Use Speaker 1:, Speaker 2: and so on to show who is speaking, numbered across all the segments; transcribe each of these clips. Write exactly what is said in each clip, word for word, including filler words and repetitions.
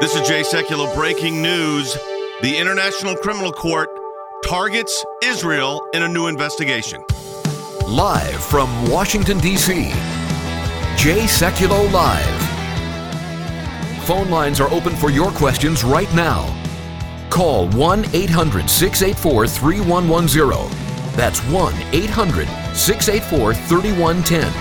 Speaker 1: This is Jay Sekulow. Breaking news. The International Criminal Court targets Israel in a new investigation.
Speaker 2: Live from Washington, D C, Jay Sekulow Live. Phone lines are open for your questions right now. Call one eight hundred six eight four three one one zero. That's one eight hundred six eight four three one one zero.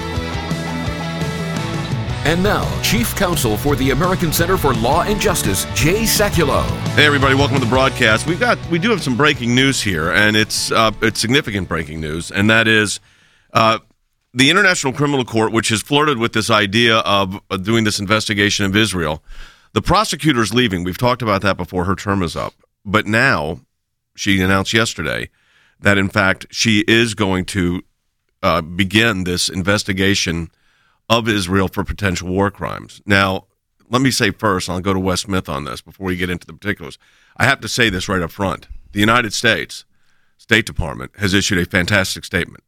Speaker 2: And now, Chief Counsel for the American Center for Law and Justice, Jay Sekulow.
Speaker 1: Hey, everybody! Welcome to the broadcast. We've got we do have some breaking news here, and it's uh, it's significant breaking news, and that is uh, the International Criminal Court, which has flirted with this idea of uh, doing this investigation of Israel. The prosecutor's leaving. We've talked about that before. Her term is up, but now she announced yesterday that, in fact, she is going to uh, begin this investigation of Israel for potential war crimes. Now, let me say first, and I'll go to Wes Smith on this before we get into the particulars. I have to say this right up front. The United States State Department has issued a fantastic statement.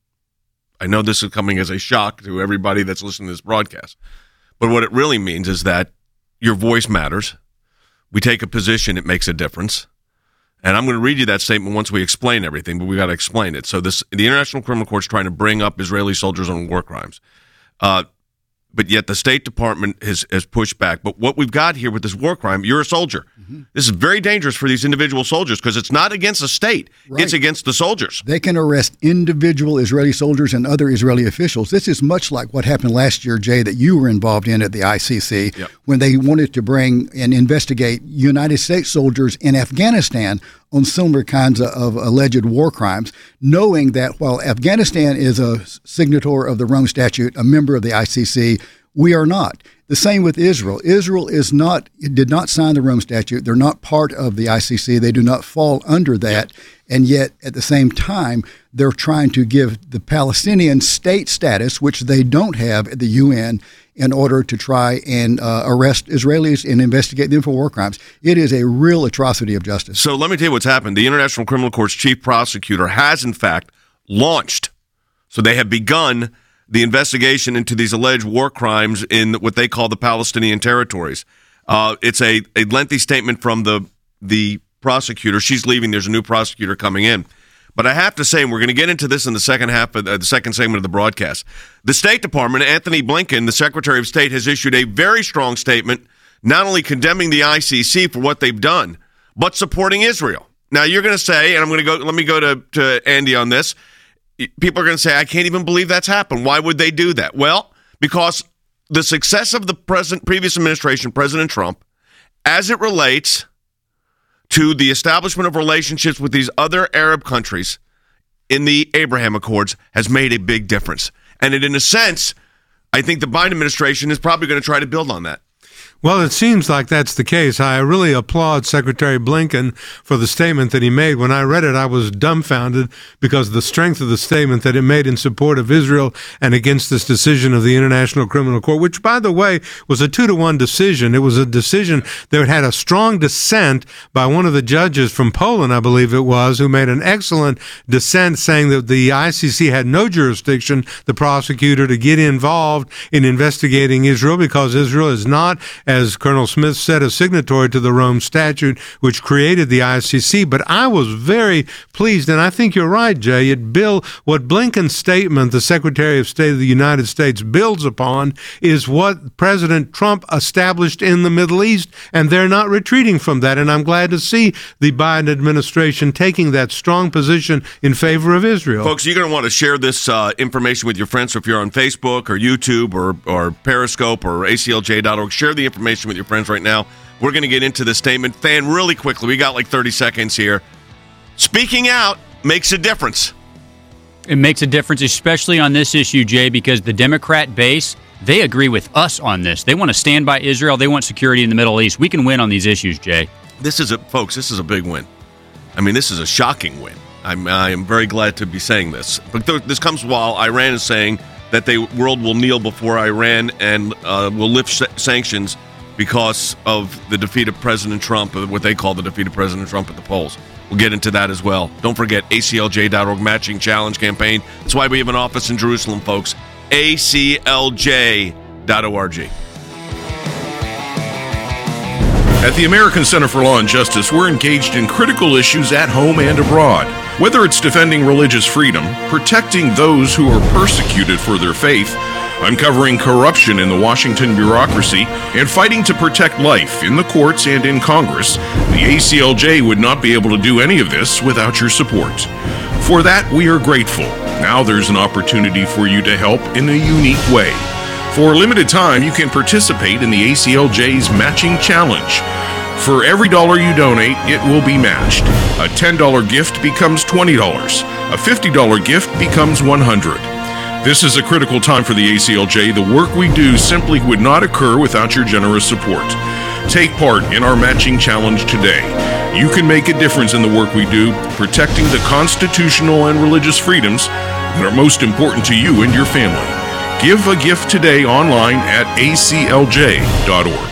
Speaker 1: I know this is coming as a shock to everybody that's listening to this broadcast, but what it really means is that your voice matters. We take a position, it makes a difference. And I'm going to read you that statement once we explain everything, but we got to explain it. So this, the International Criminal Court is trying to bring up Israeli soldiers on war crimes. Uh, But yet the State Department has, has pushed back. But what we've got here with this war crime, you're a soldier. Mm-hmm. This is very dangerous for these individual soldiers because it's not against the state. Right. It's against the soldiers.
Speaker 3: They can arrest individual Israeli soldiers and other Israeli officials. This is much like what happened last year, Jay, that you were involved in at the I C C, yep. when they wanted to bring and investigate United States soldiers in Afghanistan on similar kinds of alleged war crimes, knowing that while Afghanistan is a signatory of the Rome Statute, a member of the I C C, we are not. The same with Israel. Israel is not did not sign the Rome Statute. They're not part of the I C C. They do not fall under that. And yet, at the same time, they're trying to give the Palestinian state status, which they don't have at the U N, in order to try and uh, arrest Israelis and investigate them for war crimes. It is a real atrocity of justice.
Speaker 1: So let me tell you what's happened. The International Criminal Court's chief prosecutor has, in fact, launched. So they have begun the investigation into these alleged war crimes in what they call the Palestinian territories. Uh, it's a, a lengthy statement from the the prosecutor. She's leaving. There's a new prosecutor coming in. But I have to say, and we're going to get into this in the second half of uh, the second segment of the broadcast, the State Department, Anthony Blinken, the Secretary of State, has issued a very strong statement, not only condemning the I C C for what they've done, but supporting Israel. Now, you're going to say, and I'm going to go, let me go to, to Andy on this. People are going to say, I can't even believe that's happened. Why would they do that? Well, because the success of the present previous administration, President Trump, as it relates to the establishment of relationships with these other Arab countries in the Abraham Accords has made a big difference. And it, in a sense, I think the Biden administration is probably going to try to build on that.
Speaker 4: Well, it seems like that's the case. I really applaud Secretary Blinken for the statement that he made. When I read it, I was dumbfounded because of the strength of the statement that it made in support of Israel and against this decision of the International Criminal Court, which, by the way, was a two to one decision. It was a decision that had a strong dissent by one of the judges from Poland, I believe it was, who made an excellent dissent saying that the I C C had no jurisdiction, the prosecutor, to get involved in investigating Israel because Israel is not, as Colonel Smith said, a signatory to the Rome Statute, which created the I C C. But I was very pleased, and I think you're right, Jay. It Bill, what Blinken's statement, the Secretary of State of the United States, builds upon is what President Trump established in the Middle East, and they're not retreating from that. And I'm glad to see the Biden administration taking that strong position in favor of Israel.
Speaker 1: Folks, you're going to want to share this uh, information with your friends. So if you're on Facebook or YouTube or, or Periscope or A C L J dot org, share the information with your friends right now. We're going to get into the statement. Fan, really quickly, we got like thirty seconds here. Speaking out makes a difference.
Speaker 5: It makes a difference, especially on this issue, Jay, because the Democrat base, they agree with us on this. They want to stand by Israel. They want security in the Middle East. We can win on these issues, Jay.
Speaker 1: This is a, folks, this is a big win. I mean, this is a shocking win. I'm, I am very glad to be saying this. But th- this comes while Iran is saying that the world will kneel before Iran and uh, will lift sa- sanctions because of the defeat of President Trump, what they call the defeat of President Trump at the polls. We'll get into that as well. Don't forget, A C L J dot org matching challenge campaign. That's why we have an office in Jerusalem, folks. A C L J dot org.
Speaker 6: At the American Center for Law and Justice, we're engaged in critical issues at home and abroad. Whether it's defending religious freedom, protecting those who are persecuted for their faith, uncovering corruption in the Washington bureaucracy, and fighting to protect life in the courts and in Congress, the A C L J would not be able to do any of this without your support. For that, we are grateful. Now there's an opportunity for you to help in a unique way. For a limited time, you can participate in the A C L J's Matching Challenge. For every dollar you donate, it will be matched. A ten dollars gift becomes twenty dollars. A fifty dollars gift becomes one hundred dollars. This is a critical time for the A C L J. The work we do simply would not occur without your generous support. Take part in our matching challenge today. You can make a difference in the work we do, protecting the constitutional and religious freedoms that are most important to you and your family. Give a gift today online at A C L J dot org.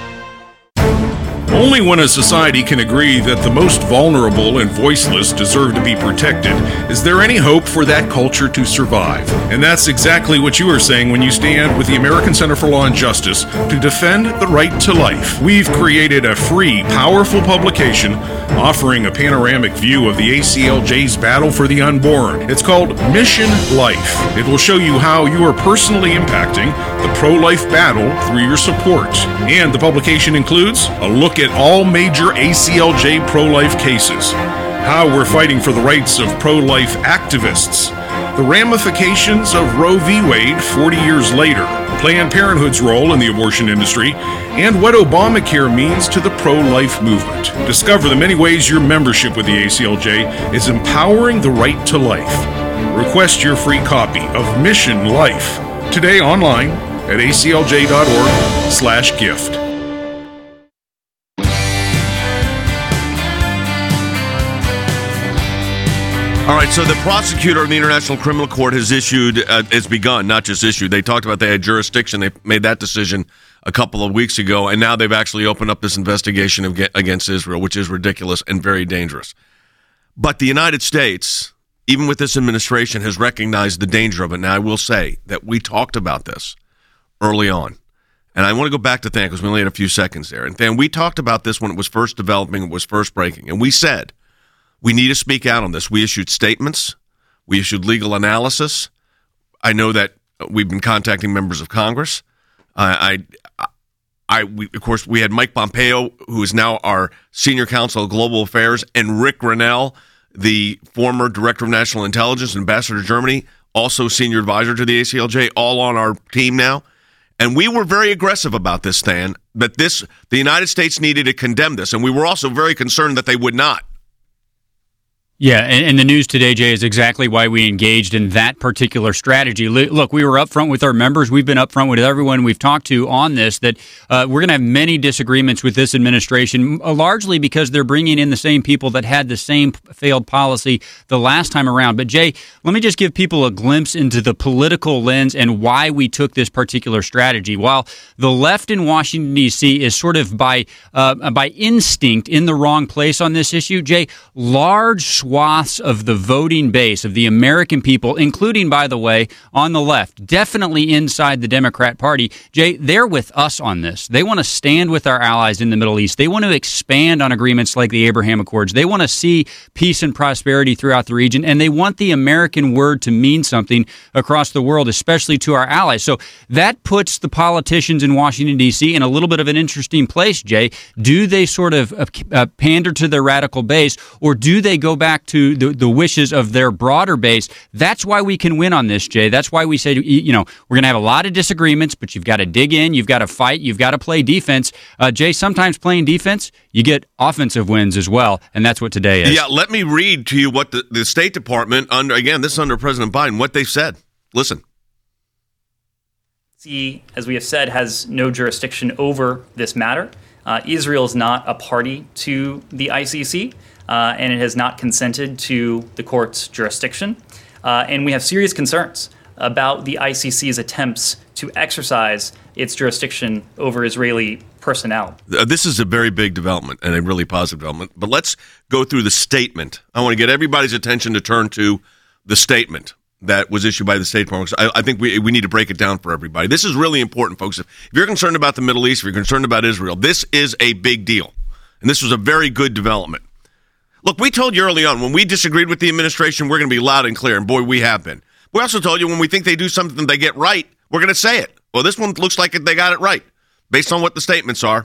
Speaker 6: Only when a society can agree that the most vulnerable and voiceless deserve to be protected is there any hope for that culture to survive. And that's exactly what you are saying when you stand with the American Center for Law and Justice to defend the right to life. We've created a free, powerful publication offering a panoramic view of the A C L J's battle for the unborn. It's called Mission Life. It will show you how you are personally impacting the pro-life battle through your support. And the publication includes a look at all major A C L J pro-life cases, how we're fighting for the rights of pro-life activists, the ramifications of Roe v. Wade forty years later, Planned Parenthood's role in the abortion industry, and what Obamacare means to the pro-life movement. Discover the many ways your membership with the A C L J is empowering the right to life. Request your free copy of Mission Life today online at A C L J dot org slash gift.
Speaker 1: All right, so the prosecutor in the International Criminal Court has issued, uh, it's begun, not just issued. They talked about they had jurisdiction. They made that decision a couple of weeks ago, and now they've actually opened up this investigation of, against Israel, which is ridiculous and very dangerous. But the United States, even with this administration, has recognized the danger of it. Now, I will say that we talked about this early on, and I want to go back to Than because we only had a few seconds there. And Than, we talked about this when it was first developing, it was first breaking, and we said, we need to speak out on this. We issued statements. We issued legal analysis. I know that we've been contacting members of Congress. Uh, I, I, we, of course, we had Mike Pompeo, who is now our senior counsel of global affairs, and Rick Grenell, the former director of national intelligence, ambassador to Germany, also senior advisor to the A C L J, all on our team now. And we were very aggressive about this, Stan, that this, the United States needed to condemn this. And we were also very concerned that they would not.
Speaker 5: Yeah, and, and the news today, Jay, is exactly why we engaged in that particular strategy. Look, we were upfront with our members. We've been upfront with everyone we've talked to on this, that uh, we're going to have many disagreements with this administration, uh, largely because they're bringing in the same people that had the same failed policy the last time around. But, Jay, let me just give people a glimpse into the political lens and why we took this particular strategy. While the left in Washington, D C is sort of by, uh, by instinct in the wrong place on this issue, Jay, large swaths of the voting base of the American people, including, by the way, on the left, definitely inside the Democrat Party, Jay, they're with us on this. They want to stand with our allies in the Middle East. They want to expand on agreements like the Abraham Accords. They want to see peace and prosperity throughout the region, and they want the American word to mean something across the world, especially to our allies. So that puts the politicians in Washington, D C in a little bit of an interesting place, Jay. Do they sort of uh, pander to their radical base, or do they go back to the, the wishes of their broader base? That's why we can win on this, Jay. That's why we say, you know, we're going to have a lot of disagreements, but you've got to dig in, you've got to fight, you've got to play defense. Uh, Jay, sometimes playing defense, you get offensive wins as well, and that's what today is.
Speaker 1: Yeah, let me read to you what the, the State Department, under again, this is under President Biden, what they said. Listen.
Speaker 7: C, as we have said, has no jurisdiction over this matter. Uh, Israel is not a party to the I C C. Uh, and it has not consented to the court's jurisdiction. Uh, and we have serious concerns about the I C C's attempts to exercise its jurisdiction over Israeli personnel.
Speaker 1: This is a very big development and a really positive development. But let's go through the statement. I want to get everybody's attention to turn to the statement. that was issued by the State Department. I, I think we we need to break it down for everybody. This is really important, folks. If, if you're concerned about the Middle East, if you're concerned about Israel, this is a big deal. And this was a very good development. Look, we told you early on, when we disagreed with the administration, we're going to be loud and clear. And boy, we have been. We also told you when we think they do something they get right, we're going to say it. Well, this one looks like they got it right, based on what the statements are.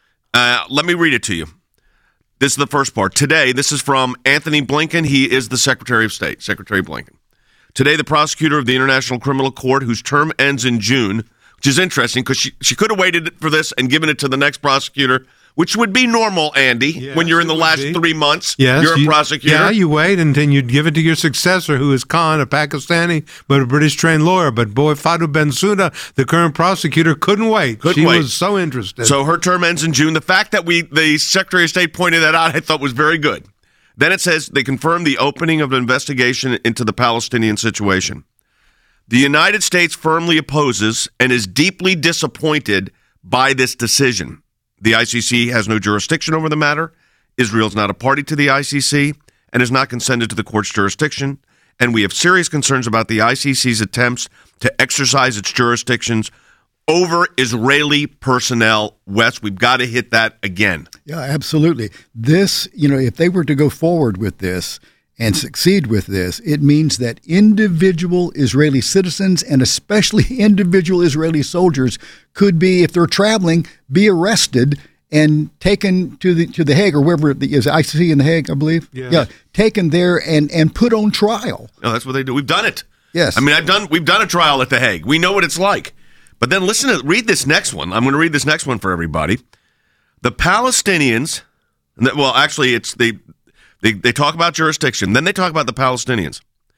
Speaker 1: Uh, let me read it to you. This is the first part. Today, this is from Anthony Blinken. He is the Secretary of State, Secretary Blinken. Today, the prosecutor of the International Criminal Court, whose term ends in June, which is interesting because she, she could have waited for this and given it to the next prosecutor, which would be normal, Andy, yes, when you're in the last be. three months.
Speaker 4: Yes,
Speaker 1: you're a
Speaker 4: you,
Speaker 1: prosecutor.
Speaker 4: Yeah, you wait and then you'd give it to your successor, who is Khan, a Pakistani, but a British-trained lawyer. But boy, Fatu Bensouda, the current prosecutor, couldn't wait.
Speaker 1: Couldn't
Speaker 4: she
Speaker 1: wait.
Speaker 4: was so interested.
Speaker 1: So her term ends in June. The fact that we, the Secretary of State pointed that out, I thought was very good. Then it says they confirmed the opening of an investigation into the Palestinian situation. The United States firmly opposes and is deeply disappointed by this decision. The I C C has no jurisdiction over the matter. Israel is not a party to the I C C and has not consented to the court's jurisdiction. And we have serious concerns about the I C C's attempts to exercise its jurisdictions over Israeli personnel. Wes, we've got to hit that again.
Speaker 3: Yeah, absolutely. This, you know, if they were to go forward with this and succeed with this, it means that individual Israeli citizens and especially individual Israeli soldiers could be, if they're traveling, be arrested and taken to the to the Hague or wherever it is, I C C in the Hague, I believe.
Speaker 4: Yeah.
Speaker 3: yeah, taken there and, and put on trial.
Speaker 1: No, that's what they do. We've done it.
Speaker 3: Yes.
Speaker 1: I mean, I've done. We've done a trial at the Hague. We know what it's like. But then listen to read this next one. I'm going to read this next one for everybody. The Palestinians. Well, actually, it's the. They they talk about jurisdiction, then they talk about the Palestinians.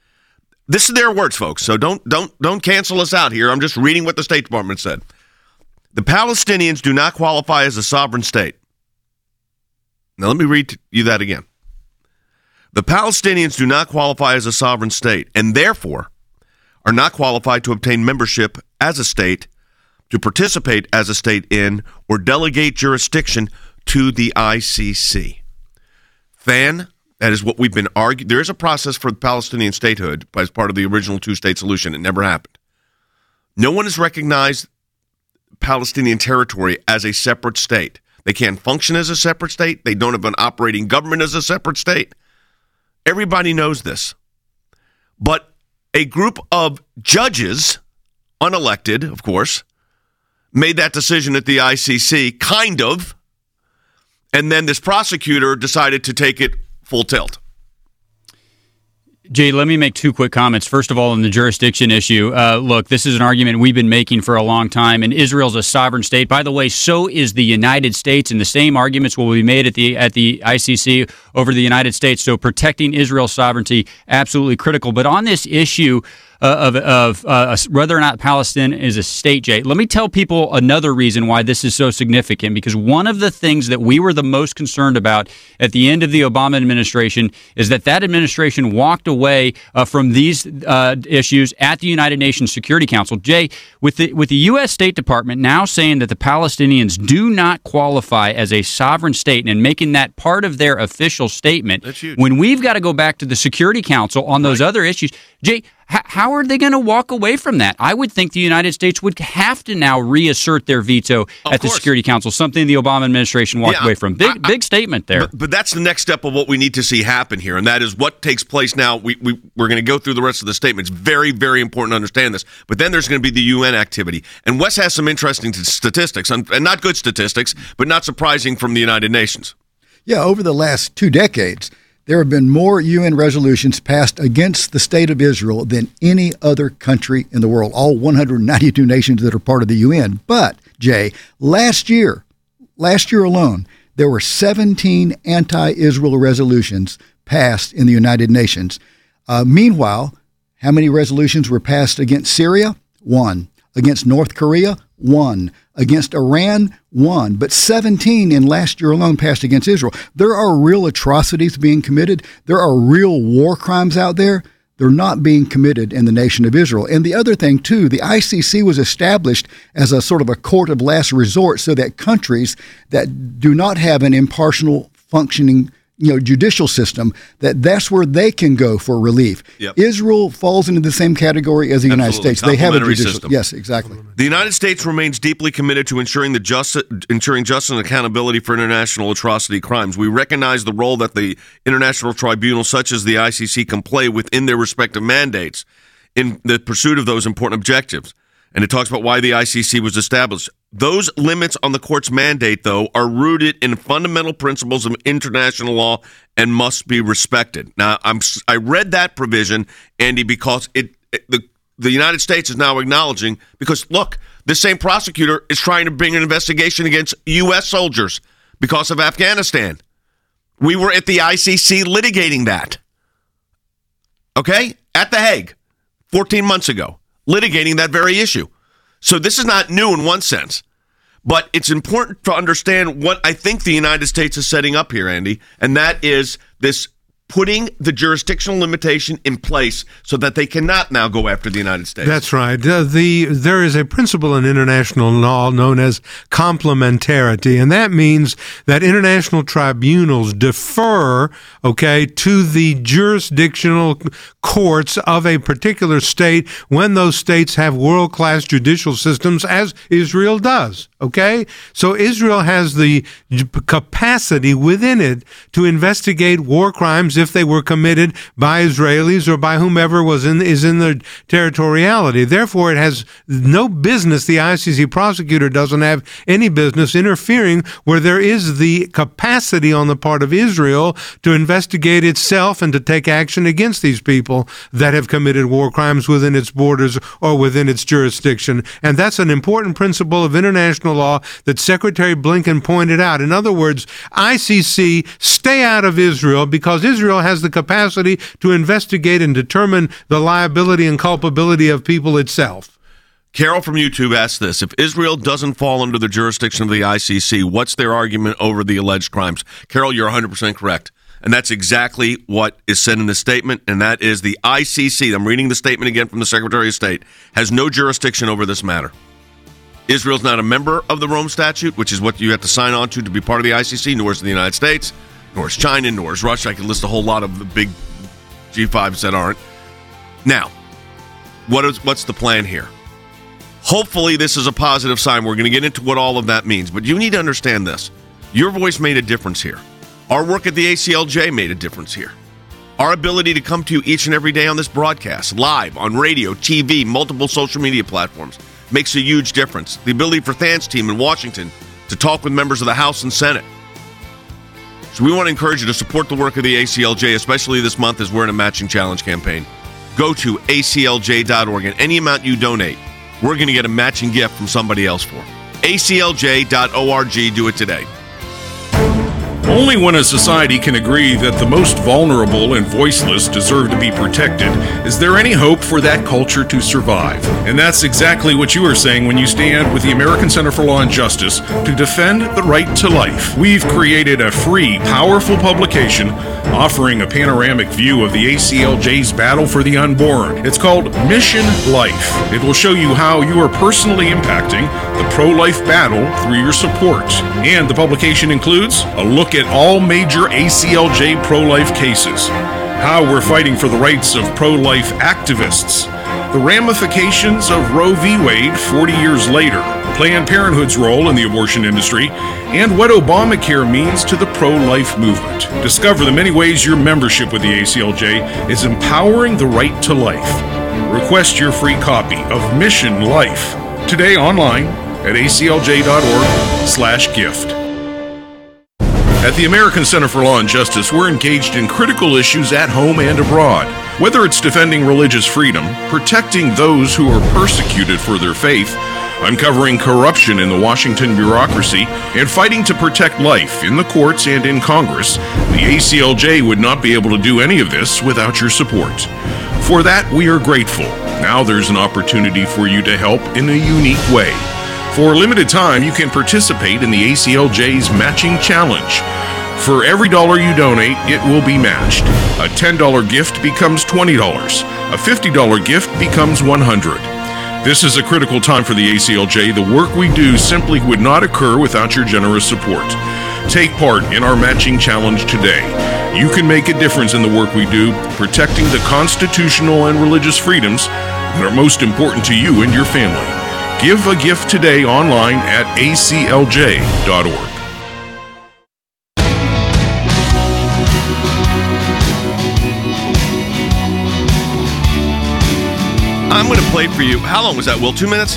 Speaker 1: This is their words, folks, so don't don't don't cancel us out here. I'm just reading what the State Department said. The Palestinians do not qualify as a sovereign state. Now let me read you that again. The Palestinians do not qualify as a sovereign state and therefore are not qualified to obtain membership as a state, to participate as a state in, or delegate jurisdiction to the I C C. Fan, that is what we've been arguing. There is a process for Palestinian statehood as part of the original two-state solution. It never happened. No one has recognized Palestinian territory as a separate state. They can't function as a separate state. They don't have an operating government as a separate state. Everybody knows this. But a group of judges, unelected, of course, made that decision at the I C C, kind of. And then this prosecutor decided to take it full tilt.
Speaker 5: Jay, let me make two quick comments. First of all, on the jurisdiction issue, uh, look, this is an argument we've been making for a long time, and Israel's a sovereign state. By the way, so is the United States, and the same arguments will be made at the at the I C C over the United States. So protecting Israel's sovereignty, absolutely critical. But on this issue uh, of, of uh, whether or not Palestine is a state, Jay, let me tell people another reason why this is so significant, because one of the things that we were the most concerned about at the end of the Obama administration is that that administration walked away uh, from these uh, issues at the United Nations Security Council. Jay, with the with the U S State Department now saying that the Palestinians do not qualify as a sovereign state and making that part of their official statement, when we've got to go back to the Security Council on those right. other issues, Jay, h- how are they going to walk away from that? I would think the United States would have to now reassert their veto of at the course. Security Council, something the Obama administration walked yeah, away from. Big, I, I, big statement there.
Speaker 1: But, but that's the next step of what we need to see happen here, and that is what takes place now. We, we, we're going to go through the rest of the statements. Very, very important to understand this. But then there's going to be the U N activity. And Wes has some interesting t- statistics, and not good statistics, but not surprising from the United Nations.
Speaker 3: Yeah, over the last two decades, there have been more U N resolutions passed against the state of Israel than any other country in the world, all one hundred ninety-two nations that are part of the U N. But, Jay, last year, last year alone, there were seventeen anti-Israel resolutions passed in the United Nations. Uh, meanwhile, how many resolutions were passed against Syria? One. Against North Korea? One. Against Iran? One. But seventeen in last year alone passed against Israel. There are real atrocities being committed. There are real war crimes out there. They're not being committed in the nation of Israel. And the other thing, too, the I C C was established as a sort of a court of last resort so that countries that do not have an impartial functioning you know, judicial system, that that's where they can go for relief.
Speaker 1: Yep.
Speaker 3: Israel falls into the same category as the United
Speaker 1: Absolutely.
Speaker 3: States. They have a
Speaker 1: Complementary
Speaker 3: judicial
Speaker 1: system.
Speaker 3: Yes, exactly.
Speaker 1: The United States remains deeply committed to ensuring the just, ensuring justice and accountability for international atrocity crimes. We recognize the role that the international tribunals, such as the I C C, can play within their respective mandates in the pursuit of those important objectives. And it talks about why the I C C was established. Those limits on the court's mandate, though, are rooted in fundamental principles of international law and must be respected. Now, I'm I read that provision, Andy, because it, it the the United States is now acknowledging, because look, this same prosecutor is trying to bring an investigation against U S soldiers because of Afghanistan. We were at the I C C litigating that. Okay? At The Hague, fourteen months ago, litigating that very issue. So this is not new in one sense, but it's important to understand what I think the United States is setting up here, Andy, and that is this putting the jurisdictional limitation in place so that they cannot now go after the United States.
Speaker 4: That's right. Uh, the there is a principle in international law known as complementarity, and that means that international tribunals defer, okay, to the jurisdictional courts of a particular state when those states have world-class judicial systems, as Israel does, okay? So Israel has the capacity within it to investigate war crimes if they were committed by Israelis or by whomever was in is in the territoriality. Therefore, it has no business, the I C C prosecutor doesn't have any business interfering where there is the capacity on the part of Israel to investigate itself and to take action against these people that have committed war crimes within its borders or within its jurisdiction. And that's an important principle of international law that Secretary Blinken pointed out. In other words, I C C, stay out of Israel, because Israel has the capacity to investigate and determine the liability and culpability of people itself.
Speaker 1: Carol from YouTube asked this: if Israel doesn't fall under the jurisdiction of the I C C, what's their argument over the alleged crimes? Carol, you're one hundred percent correct. And that's exactly what is said in the statement, and that is the I C C, I'm reading the statement again from the Secretary of State, has no jurisdiction over this matter. Israel's not a member of the Rome Statute, which is what you have to sign on to to be part of the I C C, nor is the United States, nor is China, nor is Russia. I can list a whole lot of the big G fives that aren't. Now, what is what's the plan here? Hopefully this is a positive sign. We're going to get into what all of that means, but you need to understand this. Your voice made a difference here. Our work at the A C L J made a difference here. Our ability to come to you each and every day on this broadcast, live, on radio, T V, multiple social media platforms, makes a huge difference. The ability for Than's team in Washington to talk with members of the House and Senate. So we want to encourage you to support the work of the A C L J, especially this month as we're in a matching challenge campaign. Go to A C L J dot org, and any amount you donate, we're going to get a matching gift from somebody else for. A C L J dot org, do it today.
Speaker 6: Only when a society can agree that the most vulnerable and voiceless deserve to be protected is there any hope for that culture to survive. And that's exactly what you are saying when you stand with the American Center for Law and Justice to defend the right to life. We've created a free, powerful publication offering a panoramic view of the A C L J's battle for the unborn. It's called Mission Life. It will show you how you are personally impacting the pro-life battle through your support. And the publication includes a look at all major A C L J pro-life cases, how we're fighting for the rights of pro-life activists, the ramifications of Roe v. Wade forty years later, Planned Parenthood's role in the abortion industry, and what Obamacare means to the pro-life movement. Discover the many ways your membership with the A C L J is empowering the right to life. Request your free copy of Mission Life today online at A C L J dot org slash gift. At the American Center for Law and Justice, we're engaged in critical issues at home and abroad. Whether it's defending religious freedom, protecting those who are persecuted for their faith, uncovering corruption in the Washington bureaucracy, and fighting to protect life in the courts and in Congress, the A C L J would not be able to do any of this without your support. For that, we are grateful. Now there's an opportunity for you to help in a unique way. For a limited time, you can participate in the A C L J's Matching Challenge. For every dollar you donate, it will be matched. A ten dollars gift becomes twenty dollars. A fifty dollars gift becomes one hundred dollars. This is a critical time for the A C L J. The work we do simply would not occur without your generous support. Take part in our matching challenge today. You can make a difference in the work we do, protecting the constitutional and religious freedoms that are most important to you and your family. Give a gift today online at a c l j dot org.
Speaker 1: I'm going to play for you. How long was that, Will? Two minutes?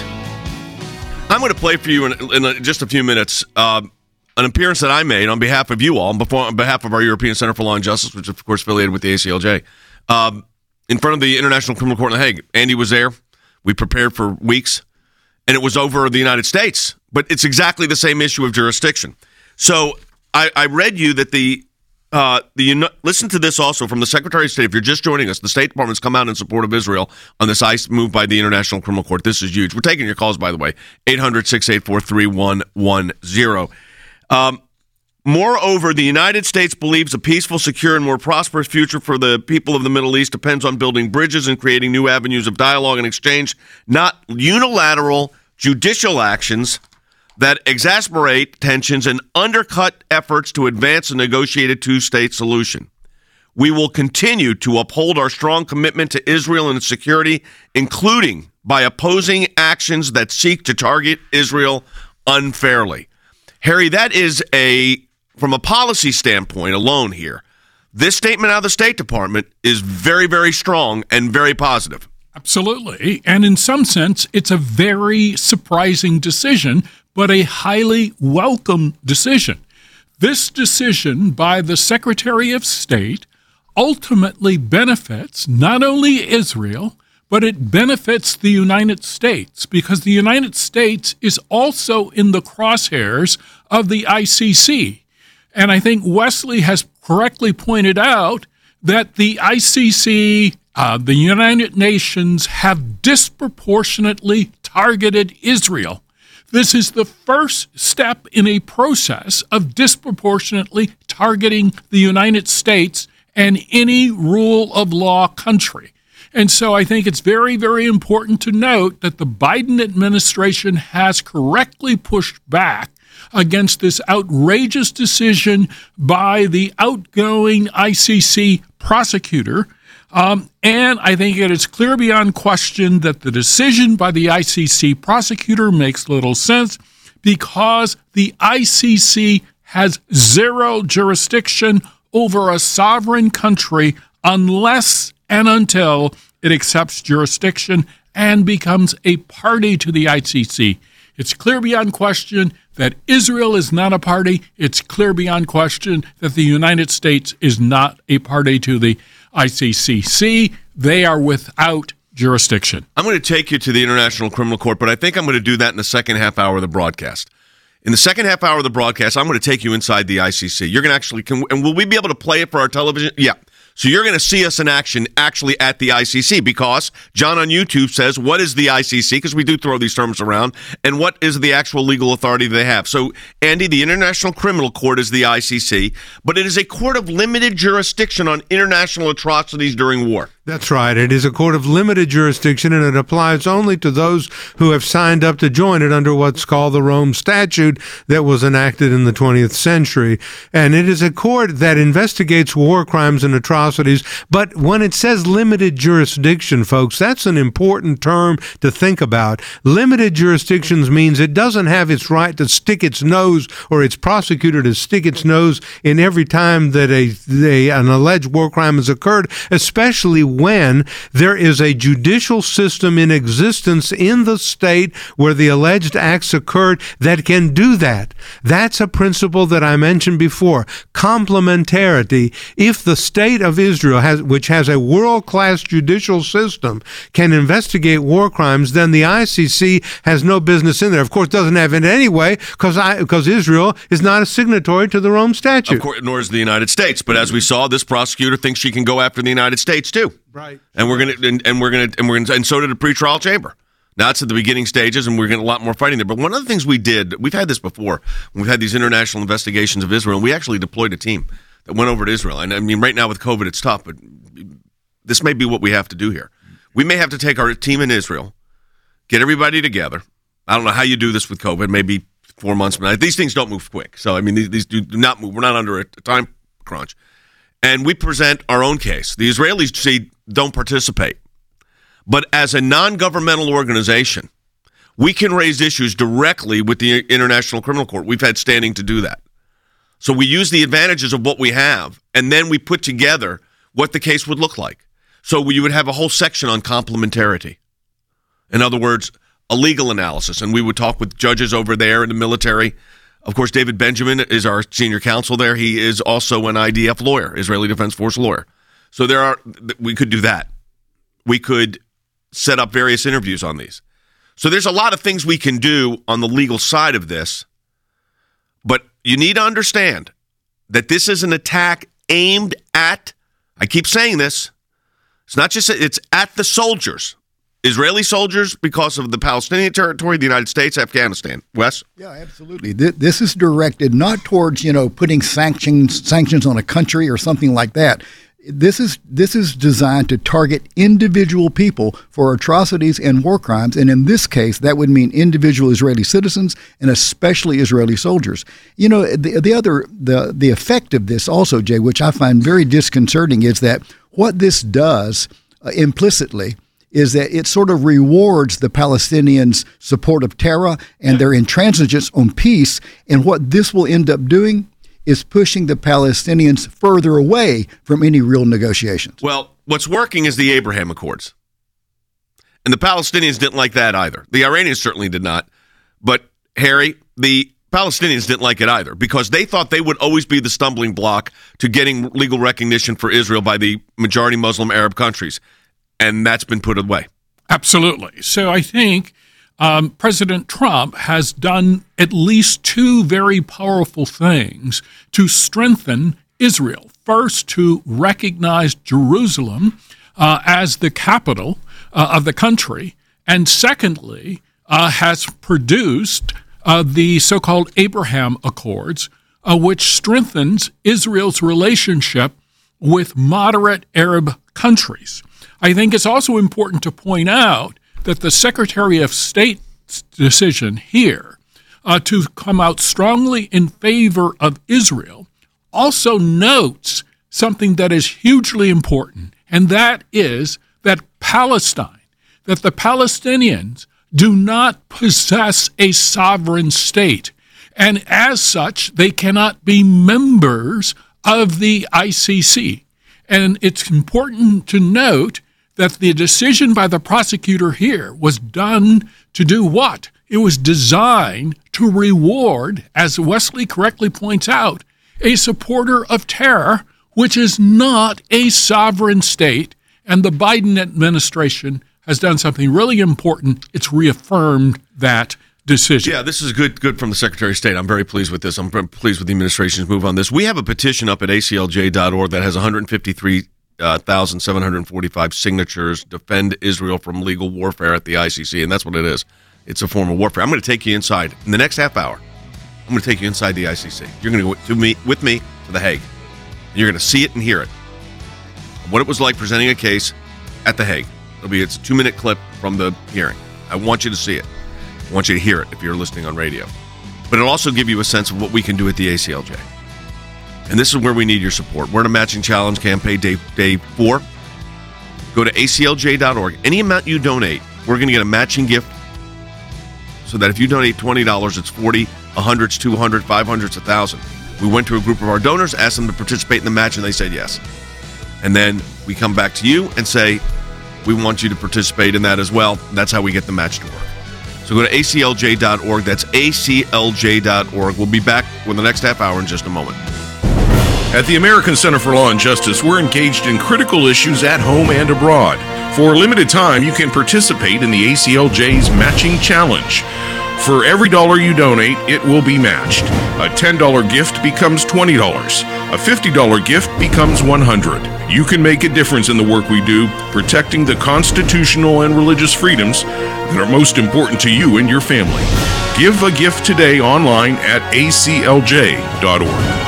Speaker 1: I'm going to play for you in, in just a few minutes uh, an appearance that I made on behalf of you all, and before, on behalf of our European Center for Law and Justice, which is, of course, affiliated with the A C L J, um, in front of the International Criminal Court in The Hague. Andy was there. We prepared for weeks, and it was over the United States. But it's exactly the same issue of jurisdiction. So I, I read you that the Uh, the listen to this also from the Secretary of State. If you're just joining us, the State Department's come out in support of Israel on this ICE move by the International Criminal Court. This is huge. We're taking your calls, by the way, eight hundred, six eight four, three one one zero. Um, moreover, the United States believes a peaceful, secure, and more prosperous future for the people of the Middle East depends on building bridges and creating new avenues of dialogue and exchange, not unilateral judicial actions that exasperate tensions and undercut efforts to advance a negotiated two-state solution. We will continue to uphold our strong commitment to Israel and its security, including by opposing actions that seek to target Israel unfairly. Harry, that is a, from a policy standpoint alone here, this statement out of the State Department is very, very strong and very positive.
Speaker 8: Absolutely. And in some sense, it's a very surprising decision, but a highly welcome decision. This decision by the Secretary of State ultimately benefits not only Israel, but it benefits the United States, because the United States is also in the crosshairs of the I C C. And I think Wesley has correctly pointed out that the I C C, uh, the United Nations, have disproportionately targeted Israel. This is the first step in a process of disproportionately targeting the United States and any rule of law country. And so I think it's very, very important to note that the Biden administration has correctly pushed back against this outrageous decision by the outgoing I C C prosecutor. Um, and I think it is clear beyond question that the decision by the I C C prosecutor makes little sense, because the I C C has zero jurisdiction over a sovereign country unless and until it accepts jurisdiction and becomes a party to the I C C. It's clear beyond question that Israel is not a party. It's clear beyond question that the United States is not a party to the I C C C. They are without jurisdiction.
Speaker 1: I'm going to take you to the International Criminal Court, but I think I'm going to do that in the second half hour of the broadcast. In the second half hour of the broadcast, I'm going to take you inside the I C C. You're going to actually, can, and will we be able to play it for our television? Yeah. So you're going to see us in action actually at the I C C, because John on YouTube says, what is the I C C? Because we do throw these terms around. And what is the actual legal authority they have? So, Andy, the International Criminal Court is the I C C, but it is a court of limited jurisdiction on international atrocities during war.
Speaker 4: That's right. It is a court of limited jurisdiction, and it applies only to those who have signed up to join it under what's called the Rome Statute that was enacted in the twentieth century. And it is a court that investigates war crimes and atrocities. But when it says limited jurisdiction, folks, that's an important term to think about. Limited jurisdictions means it doesn't have its right to stick its nose, or its prosecutor to stick its nose in every time that a, a an alleged war crime has occurred, especially when there is a judicial system in existence in the state where the alleged acts occurred that can do that. That's a principle that I mentioned before. Complementarity. If the state of Israel, has, which has a world-class judicial system, can investigate war crimes, then the I C C has no business in there. Of course, it doesn't have it anyway, because because Israel is not a signatory to the Rome Statute.
Speaker 1: Of course, nor is the United States. But as we saw, this prosecutor thinks she can go after the United States too.
Speaker 4: Right.
Speaker 1: And we're gonna and, and we're gonna and we're gonna and so did the pretrial chamber. Now it's at the beginning stages, and we're getting a lot more fighting there. But one of the things we did, we've had this before. We've had these international investigations of Israel, and we actually deployed a team that went over to Israel. And I mean, right now with COVID, it's tough, but this may be what we have to do here. We may have to take our team in Israel, get everybody together. I don't know how you do this with COVID, maybe four months. These things don't move quick. So, I mean, these, these do not move. We're not under a time crunch. And we present our own case. The Israelis say don't participate. But as a non-governmental organization, we can raise issues directly with the International Criminal Court. We've had standing to do that. So we use the advantages of what we have, and then we put together what the case would look like. So we would have a whole section on complementarity. In other words, a legal analysis, and we would talk with judges over there in the military. Of course, David Benjamin is our senior counsel there. He is also an I D F lawyer, Israeli Defense Force lawyer. So there are, we could do that. We could set up various interviews on these. So there's a lot of things we can do on the legal side of this, but you need to understand that this is an attack aimed at, I keep saying this, it's not just, it's at the soldiers. Israeli soldiers because of the Palestinian territory, the United States, Afghanistan. Wes?
Speaker 3: Yeah, absolutely. This is directed not towards, you know, putting sanctions sanctions on a country or something like that. This is this is designed to target individual people for atrocities and war crimes, and in this case, that would mean individual Israeli citizens and especially Israeli soldiers. You know, the the other the the effect of this also, Jay, which I find very disconcerting, is that what this does uh, implicitly is that it sort of rewards the Palestinians' support of terror and their intransigence on peace, and what this will end up doing is pushing the Palestinians further away from any real negotiations.
Speaker 1: Well, what's working is the Abraham Accords. And the Palestinians didn't like that either. The Iranians certainly did not. But, Harry, the Palestinians didn't like it either because they thought they would always be the stumbling block to getting legal recognition for Israel by the majority Muslim Arab countries. And that's been put away.
Speaker 8: Absolutely. So I think Um, President Trump has done at least two very powerful things to strengthen Israel. First, to recognize Jerusalem uh, as the capital uh, of the country, and secondly, uh, has produced uh, the so-called Abraham Accords, uh, which strengthens Israel's relationship with moderate Arab countries. I think it's also important to point out that the Secretary of State's decision here uh, to come out strongly in favor of Israel also notes something that is hugely important, and that is that Palestine, that the Palestinians do not possess a sovereign state, and as such, they cannot be members of the I C C. And it's important to note that the decision by the prosecutor here was done to do what? It was designed to reward, as Wesley correctly points out, a supporter of terror, which is not a sovereign state. And the Biden administration has done something really important. It's reaffirmed that decision.
Speaker 1: Yeah, this is good good from the Secretary of State. I'm very pleased with this. I'm very pleased with the administration's move on this. We have a petition up at A C L J dot org that has one hundred fifty-three thousand seven hundred forty-five signatures. Defend Israel from legal warfare at the I C C, and that's what it is. It's a form of warfare. I'm going to take you inside in the next half hour. I'm going to take you inside the I C C. You're going to go to me, with me to The Hague. And you're going to see it and hear it. What it was like presenting a case at The Hague. It'll be it's a two-minute clip from the hearing. I want you to see it. I want you to hear it if you're listening on radio. But it'll also give you a sense of what we can do at the A C L J. And this is where we need your support. We're in a matching challenge campaign, day, day four. Go to A C L J dot org. Any amount you donate, we're going to get a matching gift so that if you donate twenty dollars, it's forty dollars, one hundred dollars, it's two hundred dollars, five hundred dollars, it's one thousand dollars. We went to a group of our donors, asked them to participate in the match, and they said yes. And then we come back to you and say, we want you to participate in that as well. That's how we get the match to work. So go to A C L J dot org. That's A C L J dot org. We'll be back with the next half hour in just a moment.
Speaker 6: At the American Center for Law and Justice, we're engaged in critical issues at home and abroad. For a limited time, you can participate in the A C L J's Matching Challenge. For every dollar you donate, it will be matched. A ten dollars gift becomes twenty dollars. A fifty dollars gift becomes one hundred dollars. You can make a difference in the work we do, protecting the constitutional and religious freedoms that are most important to you and your family. Give a gift today online at A C L J dot org.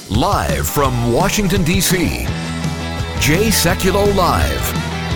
Speaker 2: Live from Washington, D C, Jay Sekulow Live.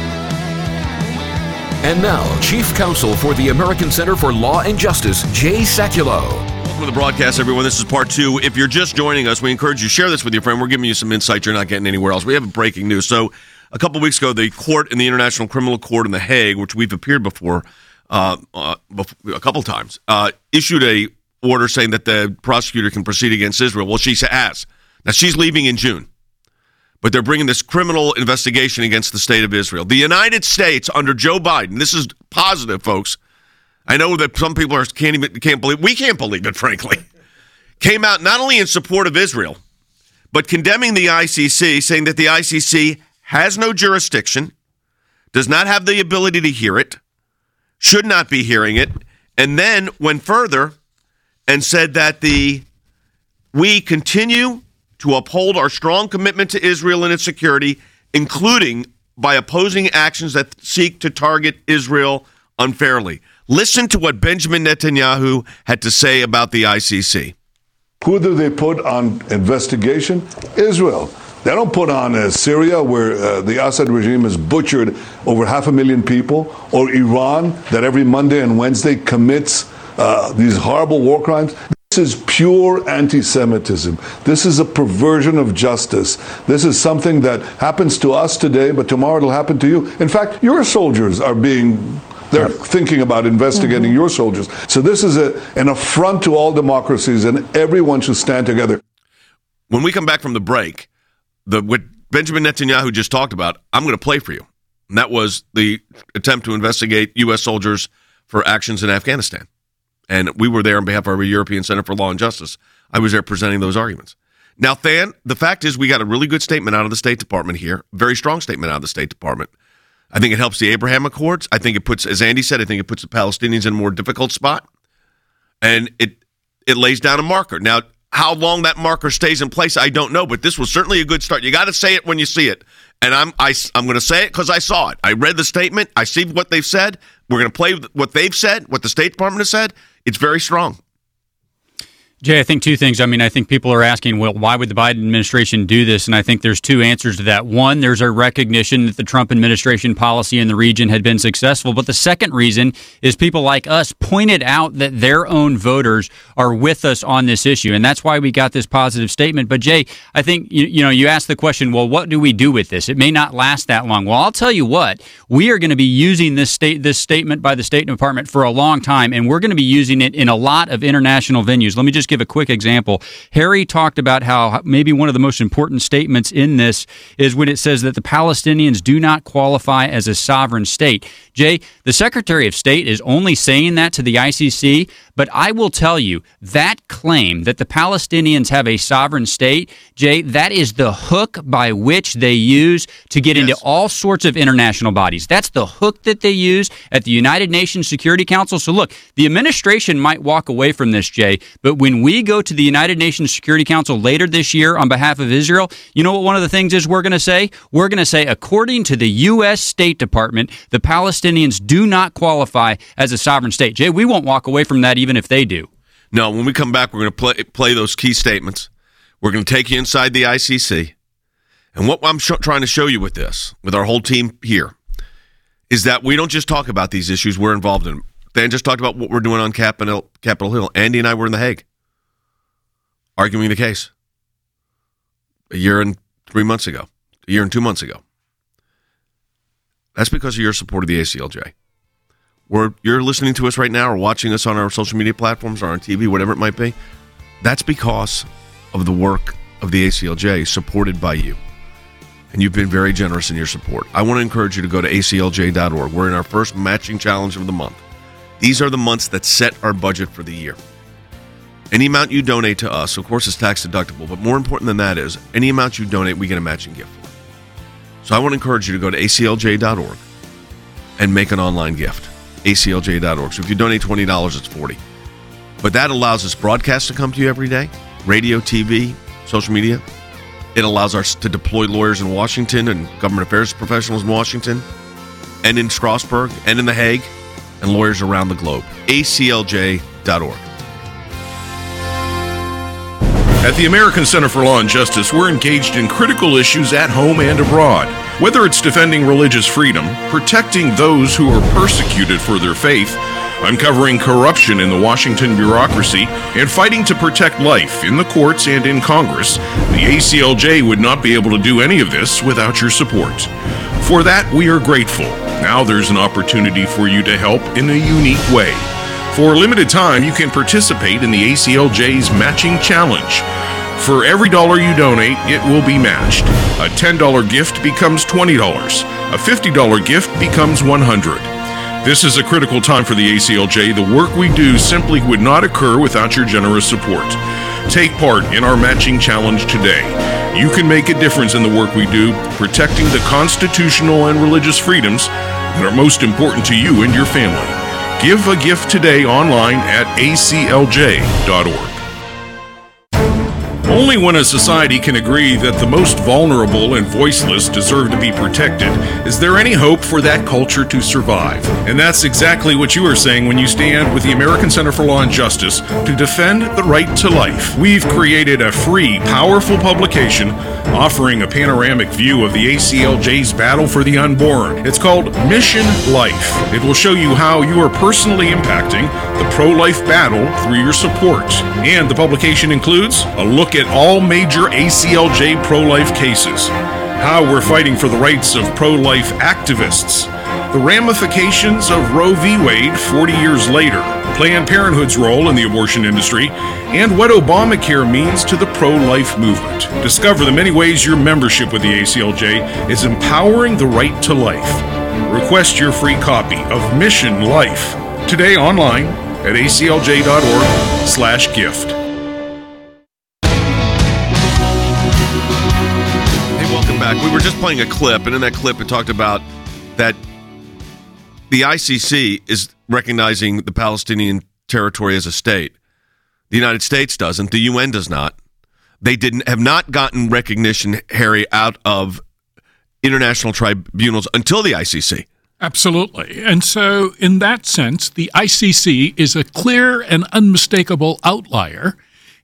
Speaker 2: And now, Chief Counsel for the American Center for Law and Justice, Jay Sekulow.
Speaker 1: Welcome to the broadcast, everyone. This is part two. If you're just joining us, we encourage you to share this with your friend. We're giving you some insight you're not getting anywhere else. We have breaking news. So a couple weeks ago, the court in the International Criminal Court in The Hague, which we've appeared before uh, uh, a couple times, uh, issued a order saying that the prosecutor can proceed against Israel. Well, she has. Now, she's leaving in June. But they're bringing this criminal investigation against the state of Israel. The United States under Joe Biden, this is positive, folks. I know that some people are, can't even can't believe, we can't believe it, frankly, came out not only in support of Israel, but condemning the I C C, saying that the I C C has no jurisdiction, does not have the ability to hear it, should not be hearing it, and then went further and said that the we continue to uphold our strong commitment to Israel and its security, including by opposing actions that seek to target Israel unfairly. Listen to what Benjamin Netanyahu had to say about the I C C.
Speaker 9: Who do they put on investigation? Israel. They don't put on uh, Syria, where uh, the Assad regime has butchered over half a million people, or Iran, that every Monday and Wednesday commits uh, these horrible war crimes. This is pure anti-Semitism. This is a perversion of justice. This is something that happens to us today, but tomorrow it'll happen to you. In fact, your soldiers are being, they're thinking about investigating mm-hmm. your soldiers. So this is a, an affront to all democracies, and everyone should stand together.
Speaker 1: When we come back from the break, the what Benjamin Netanyahu just talked about, I'm going to play for you. And that was the attempt to investigate U S soldiers for actions in Afghanistan. And we were there on behalf of our European Center for Law and Justice. I was there presenting those arguments. Now, Than, the fact is we got a really good statement out of the State Department here, very strong statement out of the State Department. I think it helps the Abraham Accords. I think it puts, as Andy said, I think it puts the Palestinians in a more difficult spot. And it it lays down a marker. Now, how long that marker stays in place, I don't know, but this was certainly a good start. You got to say it when you see it. And I'm I, I'm going to say it because I saw it. I read the statement. I see what they've said. We're going to play what they've said, what the State Department has said. It's very strong.
Speaker 5: Jay, I think two things. I mean, I think people are asking, well, why would the Biden administration do this? And I think there's two answers to that. One, there's a recognition that the Trump administration policy in the region had been successful. But the second reason is people like us pointed out that their own voters are with us on this issue. And that's why we got this positive statement. But Jay, I think, you, you know, you asked the question, well, what do we do with this? It may not last that long. Well, I'll tell you what, we are going to be using this state, this statement by the State Department for a long time, and we're going to be using it in a lot of international venues. Let me just give a quick example. Harry talked about how maybe one of the most important statements in this is when it says that the Palestinians do not qualify as a sovereign state. Jay, the Secretary of State is only saying that to the I C C, but I will tell you that claim that the Palestinians have a sovereign state, Jay, that is the hook by which they use to get yes. into all sorts of international bodies. That's the hook that they use at the United Nations Security Council. So look, the administration might walk away from this, Jay, but when we go to the United Nations Security Council later this year on behalf of Israel, you know what one of the things is we're going to say? We're going to say, according to the U S State Department, the Palestinians do not qualify as a sovereign state. Jay, we won't walk away from that even if they do.
Speaker 1: No, when we come back, we're going to play, play those key statements. We're going to take you inside the I C C. And what I'm sh- trying to show you with this, with our whole team here, is that we don't just talk about these issues, we're involved in them. Dan just talked about what we're doing on Capitol, Capitol Hill. Andy and I were in The Hague, arguing the case a year and three months ago, a year and two months ago. That's because of your support of the A C L J. Where you're listening to us right now or watching us on our social media platforms or on T V, whatever it might be, that's because of the work of the A C L J supported by you. And you've been very generous in your support. I want to encourage you to go to A C L J dot org. We're in our first matching challenge of the month. These are the months that set our budget for the year. Any amount you donate to us, of course, is tax deductible, but more important than that is any amount you donate, we get a matching gift. So I want to encourage you to go to A C L J dot org and make an online gift. A C L J dot org. So if you donate twenty dollars, it's forty dollars. But that allows this broadcast to come to you every day, radio, T V, social media. It allows us to deploy lawyers in Washington and government affairs professionals in Washington and in Strasbourg and in The Hague and lawyers around the globe. A C L J dot org.
Speaker 6: At the American Center for Law and Justice, we're engaged in critical issues at home and abroad. Whether it's defending religious freedom, protecting those who are persecuted for their faith, uncovering corruption in the Washington bureaucracy, and fighting to protect life in the courts and in Congress, the A C L J would not be able to do any of this without your support. For that, we are grateful. Now there's an opportunity for you to help in a unique way. For a limited time, you can participate in the A C L J's Matching Challenge. For every dollar you donate, it will be matched. A ten dollars gift becomes twenty dollars. A fifty dollars gift becomes one hundred dollars. This is a critical time for the A C L J. The work we do simply would not occur without your generous support. Take part in our Matching Challenge today. You can make a difference in the work we do, protecting the constitutional and religious freedoms that are most important to you and your family. Give a gift today online at A C L J dot org. Only when a society can agree that the most vulnerable and voiceless deserve to be protected is there any hope for that culture to survive. And that's exactly what you are saying when you stand with the American Center for Law and Justice to defend the right to life. We've created a free, powerful publication offering a panoramic view of the A C L J's battle for the unborn. It's called Mission Life. It will show you how you are personally impacting the pro-life battle through your support. And the publication includes a look at all major A C L J pro-life cases, how we're fighting for the rights of pro-life activists, the ramifications of Roe v. Wade forty years later, Planned Parenthood's role in the abortion industry, and what Obamacare means to the pro-life movement. Discover the many ways your membership with the A C L J is empowering the right to life. Request your free copy of Mission Life today online at A C L J dot org slash gift.
Speaker 1: Back. We were just playing a clip, and in that clip it talked about that the I C C is recognizing the Palestinian territory as a state. The United States doesn't. The U N does not. They didn't have not gotten recognition, Harry, out of international tribunals until the I C C.
Speaker 8: Absolutely. And so in that sense, the I C C is a clear and unmistakable outlier,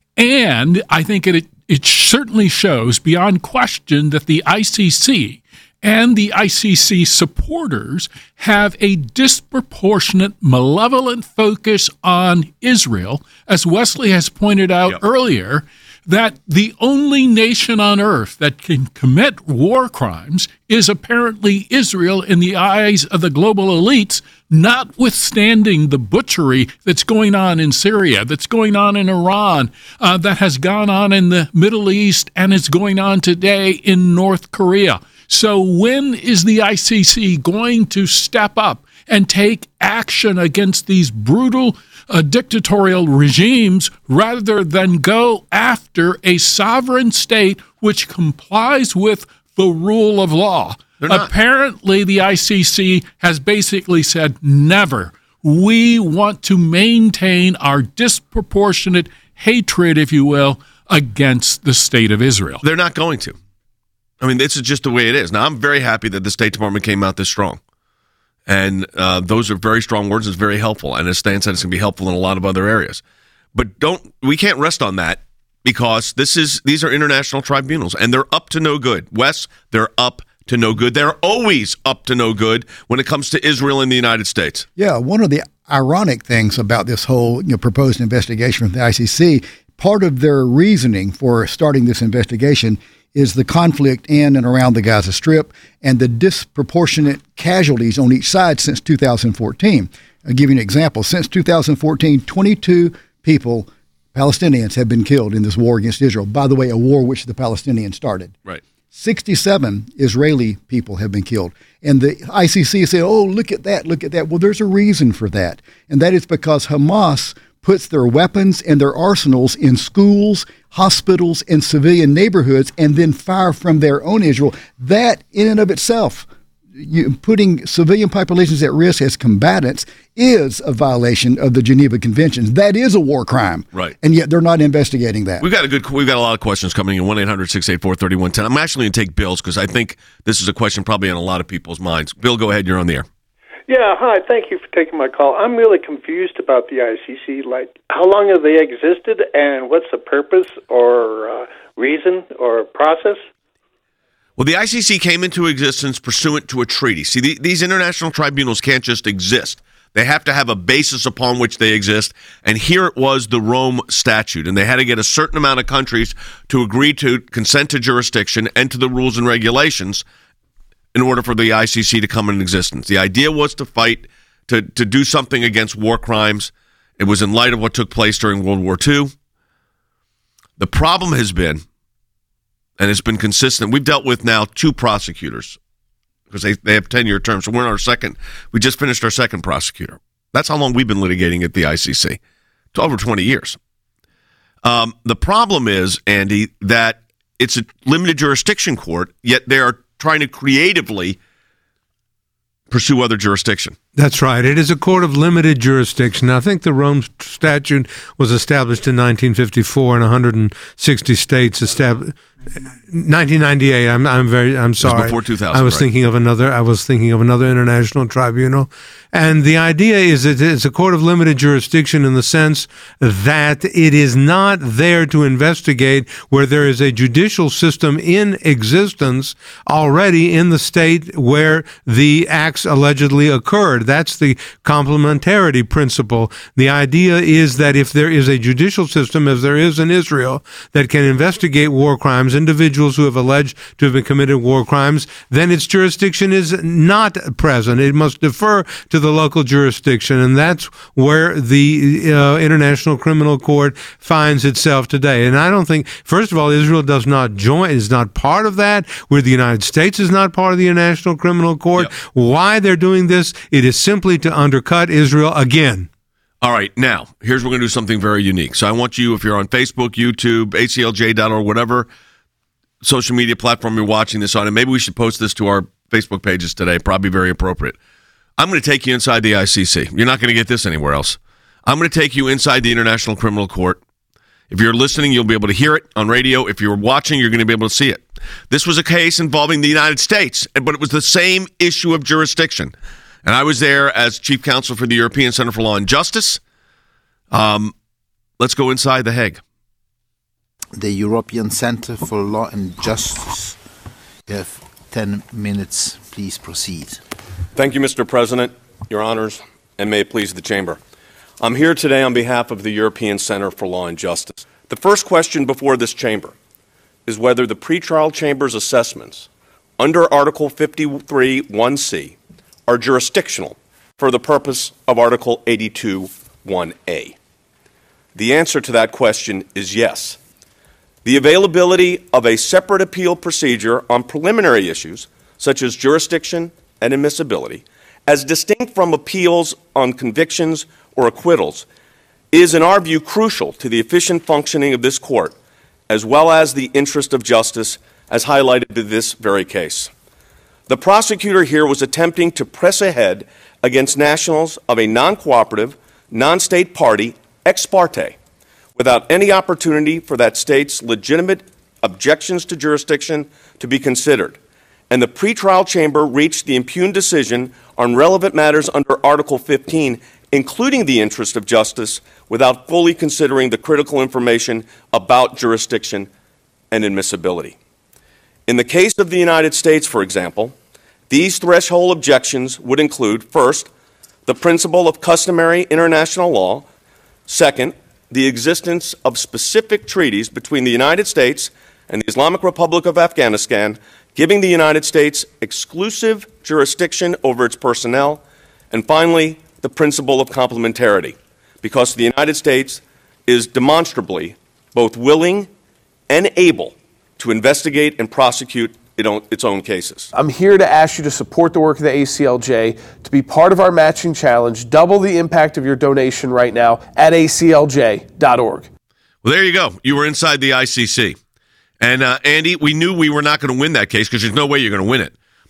Speaker 8: and I think it It certainly shows beyond question that the I C C and the I C C supporters have a disproportionate, malevolent focus on Israel, as Wesley has pointed out yep. earlier, that the only nation on earth that can commit war crimes is apparently Israel in the eyes of the global elites, notwithstanding the butchery that's going on in Syria, that's going on in Iran, uh, that has gone on in the Middle East, and is going on today in North Korea. So when is the I C C going to step up and take action against these brutal uh, dictatorial regimes rather than go after a sovereign state which complies with the rule of law? Apparently, the I C C has basically said, never. We want to maintain our disproportionate hatred, if you will, against the state of Israel.
Speaker 1: They're not going to. I mean, this is just the way it is. Now, I'm very happy that the State Department came out this strong. And uh, those are very strong words. It's very helpful. And as Stan said, it's going to be helpful in a lot of other areas. But don't we can't rest on that because this is these are international tribunals, and they're up to no good. Wes, they're up to no good. They're always up to no good when it comes to Israel and the United States.
Speaker 3: Yeah, one of the ironic things about this whole you know, proposed investigation from the I C C, part of their reasoning for starting this investigation is the conflict in and around the Gaza Strip and the disproportionate casualties on each side since two thousand fourteen. I'll give you an example. Since two thousand fourteen, twenty-two people, Palestinians, have been killed in this war against Israel. By the way, a war which the Palestinians started.
Speaker 1: Right.
Speaker 3: sixty-seven Israeli people have been killed. And the I C C said, oh, look at that, look at that. Well, there's a reason for that. And that is because Hamas puts their weapons and their arsenals in schools, hospitals, and civilian neighborhoods, and then fire from their own Israel. That, in and of itself, you, putting civilian populations at risk as combatants is a violation of the Geneva Conventions. That is a war crime.
Speaker 1: Right.
Speaker 3: And yet they're not investigating that.
Speaker 1: We've got a good. We've got a lot of questions coming in. one eight hundred six eight four three one one zero. I'm actually going to take Bill's because I think this is a question probably on a lot of people's minds. Bill, go ahead. You're on the air.
Speaker 10: Yeah, hi. Thank you for taking my call. I'm really confused about the I C C. Like, how long have they existed, and what's the purpose or uh, reason or process?
Speaker 1: Well, the I C C came into existence pursuant to a treaty. See, the, these international tribunals can't just exist. They have to have a basis upon which they exist, and here it was the Rome Statute, and they had to get a certain amount of countries to agree to consent to jurisdiction and to the rules and regulations in order for the I C C to come into existence. The idea was to fight, to, to do something against war crimes. It was in light of what took place during World War Two. The problem has been, and it's been consistent, we've dealt with now two prosecutors because they, they have ten-year terms. So we're in our second, we just finished our second prosecutor. That's how long we've been litigating at the I C C. It's over twenty years. Um, the problem is, Andy, that it's a limited jurisdiction court, yet they are trying to creatively pursue other jurisdiction.
Speaker 4: That's right. It is a court of limited jurisdiction. I think the Rome Statute was established in nineteen fifty-four, and one hundred sixty states established. nineteen ninety-eight. I'm I'm very I'm sorry.
Speaker 1: Before two thousand.
Speaker 4: I was
Speaker 1: right?
Speaker 4: thinking of another. I was thinking of another international tribunal, and the idea is that it's a court of limited jurisdiction in the sense that it is not there to investigate where there is a judicial system in existence already in the state where the acts allegedly occurred. That's the complementarity principle. The idea is that if there is a judicial system, as there is in Israel, that can investigate war crimes, individuals who have alleged to have been committed war crimes, then its jurisdiction is not present. It must defer to the local jurisdiction, and that's where the uh, International Criminal Court finds itself today. And I don't think, first of all, Israel does not join, is not part of that, where the United States is not part of the International Criminal Court. Yep. Why they're doing this, it is simply to undercut Israel again.
Speaker 1: All right, now, here's we're going to do something very unique. So I want you, if you're on Facebook, YouTube, A C L J dot org, whatever social media platform you're watching this on, and maybe we should post this to our Facebook pages today, probably very appropriate. I'm going to take you inside the I C C. You're not going to get this anywhere else. I'm going to take you inside the International Criminal Court. If you're listening, you'll be able to hear it on radio. If you're watching, you're going to be able to see it. This was a case involving the United States, but it was the same issue of jurisdiction. And I was there as chief counsel for the European Center for Law and Justice. Um, let's go inside The Hague.
Speaker 11: The European Center for Law and Justice. You have ten minutes. Please proceed.
Speaker 1: Thank you, Mister President, Your Honors, and may it please the Chamber. I'm here today on behalf of the European Center for Law and Justice. The first question before this Chamber is whether the pretrial chamber's assessments under Article fifty-three one C are jurisdictional for the purpose of Article eighty-two one A. The answer to that question is yes. The availability of a separate appeal procedure on preliminary issues, such as jurisdiction and admissibility, as distinct from appeals on convictions or acquittals, is, in our view, crucial to the efficient functioning of this court, as well as the interest of justice, as highlighted in this very case. The prosecutor here was attempting to press ahead against nationals of a non-cooperative, non-state party ex parte, without any opportunity for that state's legitimate objections to jurisdiction to be considered. And the pretrial chamber reached the impugned decision on relevant matters under Article fifteen, including the interest of justice, without fully considering the critical information about jurisdiction and admissibility. In the case of the United States, for example, these threshold objections would include, first, the principle of customary international law, second, the existence of specific treaties between the United States and the Islamic Republic of Afghanistan, giving the United States exclusive jurisdiction over its personnel, and finally, the principle of complementarity, because the United States is demonstrably both willing and able to investigate and prosecute its own cases.
Speaker 12: I'm here to ask you to support the work of the A C L J, to be part of our matching challenge. Double the impact of your donation right now at A C L J dot org.
Speaker 1: Well, there you go. You were inside the I C C. And, uh, Andy, we knew we were not going to win that case because there's no way you're going to win it.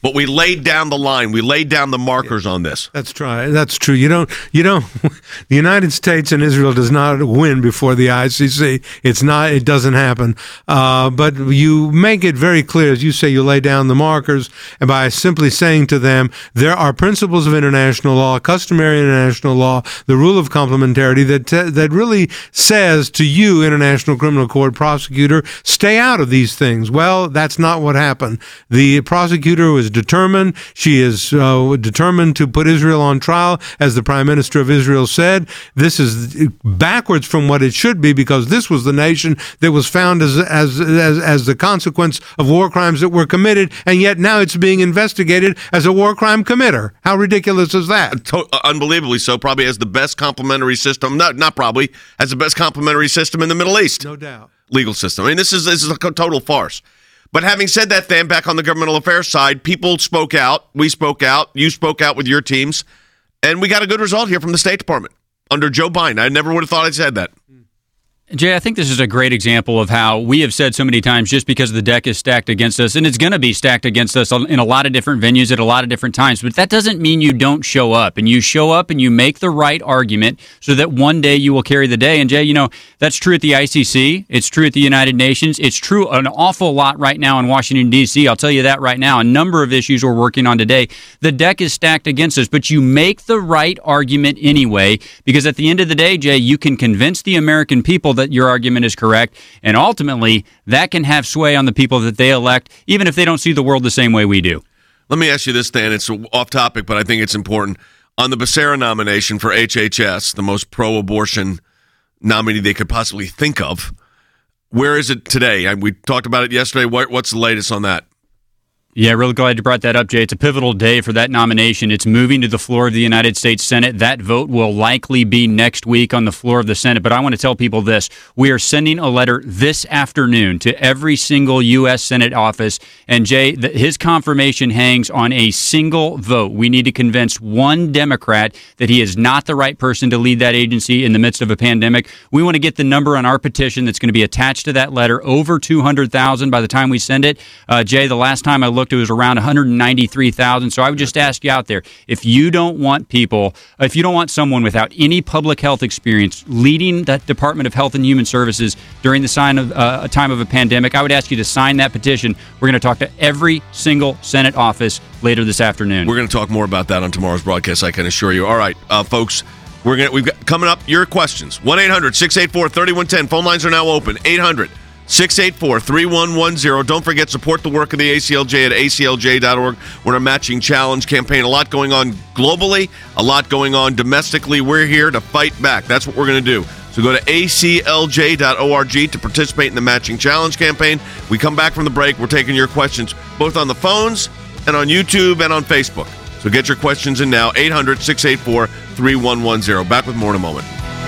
Speaker 1: But we laid down the line. We laid down the markers on this.
Speaker 4: That's true. That's true. You don't. You don't. The United States and Israel does not win before the I C C. It's not. It doesn't happen. Uh, but you make it very clear, as you say, you lay down the markers, and by simply saying to them, there are principles of international law, customary international law, the rule of complementarity that t- that really says to you, International Criminal Court prosecutor, stay out of these things. Well, that's not what happened. The prosecutor was determined. She is uh, determined to put Israel on trial, as the Prime Minister of Israel said. This is backwards from what it should be, because this was the nation that was found as as as, as the consequence of war crimes that were committed, and yet now it's being investigated as a war crime committer. How ridiculous is that?
Speaker 1: To- unbelievably so. Probably has the best complementary system. Not not probably has the best complementary system in the Middle East.
Speaker 4: No doubt.
Speaker 1: Legal system. I mean, this is this is a total farce. But having said that, Dan, back on the governmental affairs side, people spoke out. We spoke out. You spoke out with your teams. And we got a good result here from the State Department under Joe Biden. I never would have thought I'd said that.
Speaker 5: Jay, I think this is a great example of how we have said so many times, just because the deck is stacked against us, and it's going to be stacked against us in a lot of different venues at a lot of different times, but that doesn't mean you don't show up. And you show up and you make the right argument so that one day you will carry the day. And Jay, you know, that's true at the I C C. It's true at the United Nations. It's true an awful lot right now in Washington, D C. I'll tell you that right now. A number of issues we're working on today. The deck is stacked against us, but you make the right argument anyway, because at the end of the day, Jay, you can convince the American people that your argument is correct, and ultimately that can have sway on the people that they elect, even if they don't see the world the same way we do.
Speaker 1: Let me ask you this, Dan. It's off topic, but I think it's important. On the Becerra nomination for H H S, the most pro-abortion nominee they could possibly think of, where is it today? We talked about it yesterday. What's the latest on that?
Speaker 5: Yeah, really glad you brought that up, Jay. It's a pivotal day for that nomination. It's moving to the floor of the United States Senate. That vote will likely be next week on the floor of the Senate. But I want to tell people this. We are sending a letter this afternoon to every single U S Senate office. And, Jay, the, his confirmation hangs on a single vote. We need to convince one Democrat that he is not the right person to lead that agency in the midst of a pandemic. We want to get the number on our petition that's going to be attached to that letter, over two hundred thousand by the time we send it. Uh, Jay, the last time I looked, it was around one hundred ninety-three thousand. So I would just ask you out there, if you don't want people, if you don't want someone without any public health experience leading the Department of Health and Human Services during the sign of uh, a time of a pandemic, I would ask you to sign that petition. We're going to talk to every single Senate office later this afternoon.
Speaker 1: We're going to talk more about that on tomorrow's broadcast, I can assure you. All right, uh, folks, we're gonna we've got coming up your questions. one eight hundred six eight four three one one zero. Phone lines are now open. eight hundred six eight four three one one zero. Don't forget, support the work of the A C L J at A C L J dot org. We're in a matching challenge campaign. A lot going on globally, a lot going on domestically. We're here to fight back. That's what we're going to do. So go to A C L J dot org to participate in the matching challenge campaign. We come back from the break. We're taking your questions both on the phones and on YouTube and on Facebook. So get your questions in now. eight hundred six eight four three one one zero. Back with more in a moment.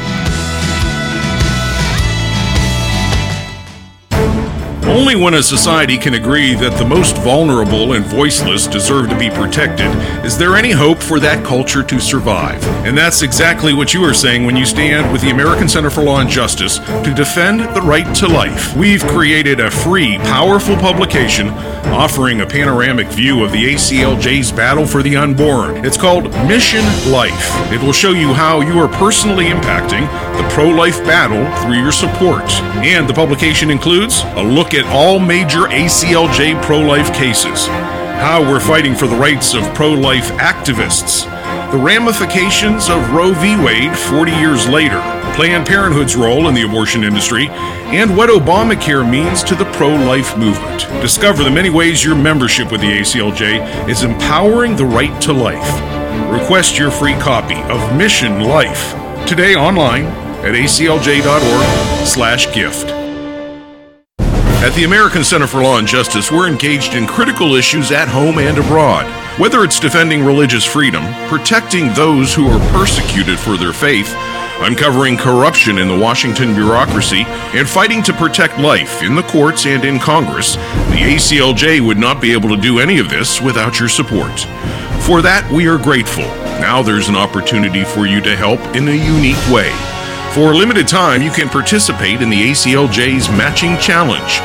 Speaker 6: Only when a society can agree that the most vulnerable and voiceless deserve to be protected is there any hope for that culture to survive. And that's exactly what you are saying when you stand with the American Center for Law and Justice to defend the right to life. We've created a free, powerful publication offering a panoramic view of the A C L J's battle for the unborn. It's called Mission Life. It will show you how you are personally impacting the pro-life battle through your support. And the publication includes a look at all major A C L J pro-life cases, how we're fighting for the rights of pro-life activists, the ramifications of Roe v. Wade forty years later, Planned Parenthood's role in the abortion industry, and what Obamacare means to the pro-life movement. Discover the many ways your membership with the A C L J is empowering the right to life. Request your free copy of Mission Life today online at A C L J dot org slash gift. At the American Center for Law and Justice, we're engaged in critical issues at home and abroad. Whether it's defending religious freedom, protecting those who are persecuted for their faith, uncovering corruption in the Washington bureaucracy, and fighting to protect life in the courts and in Congress, the A C L J would not be able to do any of this without your support. For that, we are grateful. Now there's an opportunity for you to help in a unique way. For a limited time, you can participate in the A C L J's Matching Challenge.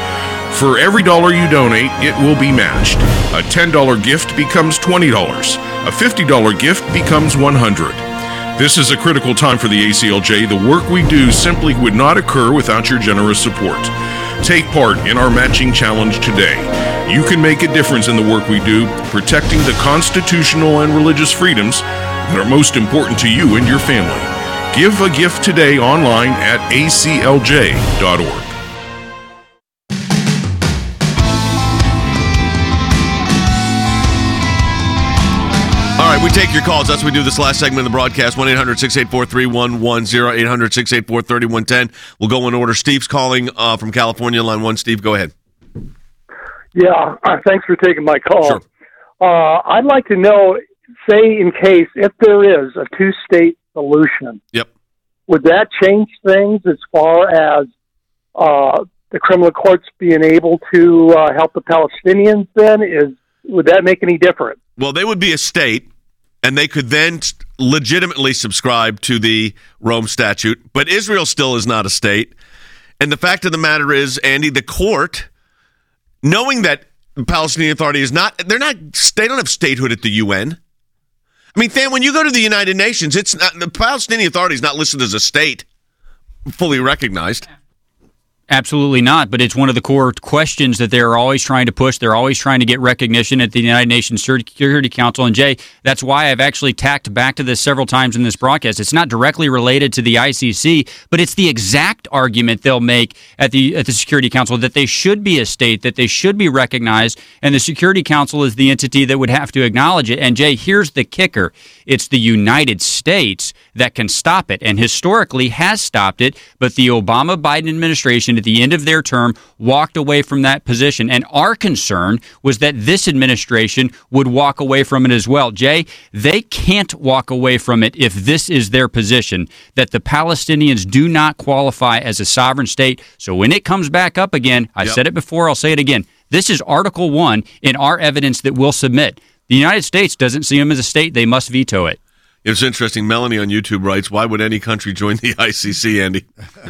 Speaker 6: For every dollar you donate, it will be matched. A ten dollar gift becomes twenty dollars. A fifty dollar gift becomes one hundred dollars. This is a critical time for the A C L J. The work we do simply would not occur without your generous support. Take part in our matching challenge today. You can make a difference in the work we do, protecting the constitutional and religious freedoms that are most important to you and your family. Give a gift today online at A C L J dot org.
Speaker 1: All right, we take your calls. That's what we do this last segment of the broadcast. one eight hundred six eight four three one one zero, eight hundred six eight four three one one zero. We'll go in order. Steve's calling uh, from California, line one. Steve, go ahead.
Speaker 13: Yeah, uh, thanks for taking my call.
Speaker 1: Sure.
Speaker 13: Uh, I'd like to know, say in case, if there is a two-state solution,
Speaker 1: Yep.
Speaker 13: would that change things as far as uh, the criminal courts being able to uh, help the Palestinians then? Is Would that make any difference?
Speaker 1: Well, they would be a state, and they could then legitimately subscribe to the Rome Statute, but Israel still is not a state. And the fact of the matter is, Andy, the court, knowing that the Palestinian Authority is not, they're not, they don't have statehood at the U N. I mean, Than, when you go to the United Nations, it's not, the Palestinian Authority is not listed as a state, fully recognized.
Speaker 5: Absolutely not, but it's one of the core questions that they're always trying to push. They're always trying to get recognition at the United Nations Security Council. And Jay, that's why I've actually tacked back to this several times in this broadcast. It's not directly related to the I C C, but it's the exact argument they'll make at the at the Security Council that they should be a state, that they should be recognized, and the Security Council is the entity that would have to acknowledge it. And Jay, here's the kicker. It's the United States that can stop it, and historically has stopped it, but the Obama-Biden administration at the end of their term walked away from that position. And our concern was that this administration would walk away from it as well. Jay, they can't walk away from it if this is their position, that the Palestinians do not qualify as a sovereign state. So when it comes back up again, I yep. said it before, I'll say it again. This is Article one in our evidence that we'll submit. The United States doesn't see them as a state. They must veto it.
Speaker 1: It's interesting. Melanie on YouTube writes, why would any country join the I C C, Andy?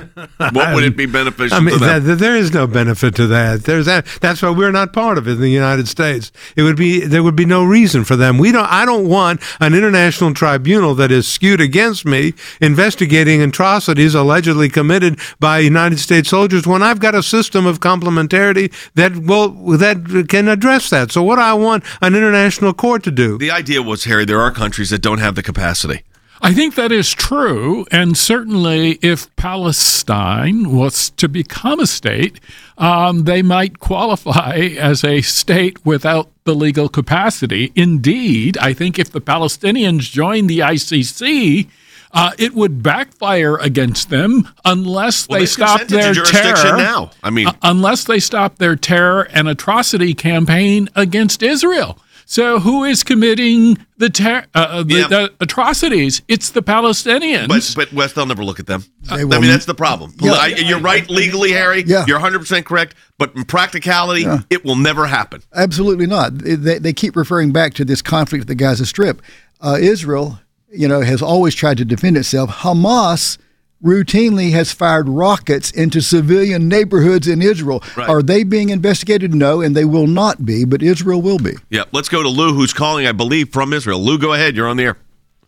Speaker 1: What would it be beneficial
Speaker 4: I mean,
Speaker 1: to them?
Speaker 4: That, there is no benefit to that. There's that. That's why we're not part of it in the United States. It would be there would be no reason for them. We don't. I don't want an international tribunal that is skewed against me investigating atrocities allegedly committed by United States soldiers when I've got a system of complementarity that will that can address that. So what do I want an international court to do?
Speaker 1: The idea was, Harry, there are countries that don't have the capacity.
Speaker 8: I think that is true, and certainly if Palestine was to become a state, um, they might qualify as a state without the legal capacity. Indeed, I think if the Palestinians join the I C C, uh, it would backfire against them unless
Speaker 1: well,
Speaker 8: they stop their terror.
Speaker 1: Now, I mean,
Speaker 8: uh, unless they stop their terror and atrocity campaign against Israel. So who is committing the, ter- uh, the, yeah. the atrocities? It's the Palestinians.
Speaker 1: But, but Wes, they'll never look at them. I mean, that's the problem. Yeah. I, you're right legally, Harry.
Speaker 3: Yeah.
Speaker 1: You're one hundred percent correct. But in practicality, yeah. it will never happen.
Speaker 3: Absolutely not. They, they keep referring back to this conflict at the Gaza Strip. Uh, Israel, you know, has always tried to defend itself. Hamas routinely has fired rockets into civilian neighborhoods in Israel. Right. Are they being investigated? No, and they will not be, but Israel will be.
Speaker 1: Yeah, let's go to Lou, who's calling, I believe, from Israel. Lou, go ahead. You're on the air.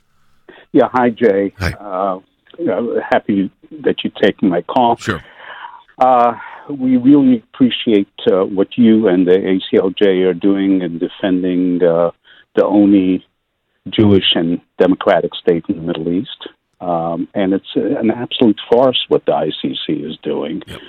Speaker 14: Yeah, hi, Jay.
Speaker 1: Hi.
Speaker 14: Uh, happy that you're taking my call.
Speaker 1: Sure.
Speaker 14: Uh, we really appreciate uh, what you and the A C L J are doing in defending uh, the only Jewish and democratic state in the Middle East. Um, and it's an absolute farce what the I C C is doing.
Speaker 1: Yep.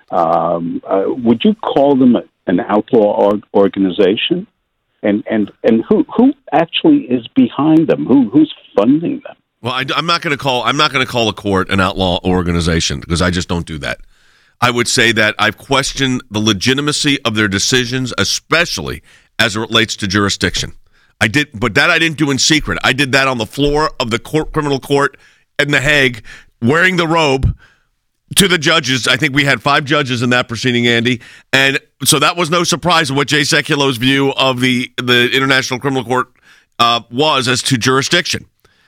Speaker 14: Um, uh, would you call them an outlaw org- organization? And and and who who actually is behind them? Who who's funding them?
Speaker 1: Well, I, I'm not going to call I'm not going to call a court an outlaw organization because I just don't do that. I would say that I've questioned the legitimacy of their decisions, especially as it relates to jurisdiction. I did, but that I didn't do in secret. I did that on the floor of the court, criminal court in The Hague, wearing the robe to the judges. I think we had five judges in that proceeding, Andy. And so that was no surprise what Jay Sekulo's view of the, the International Criminal Court uh, was as to jurisdiction.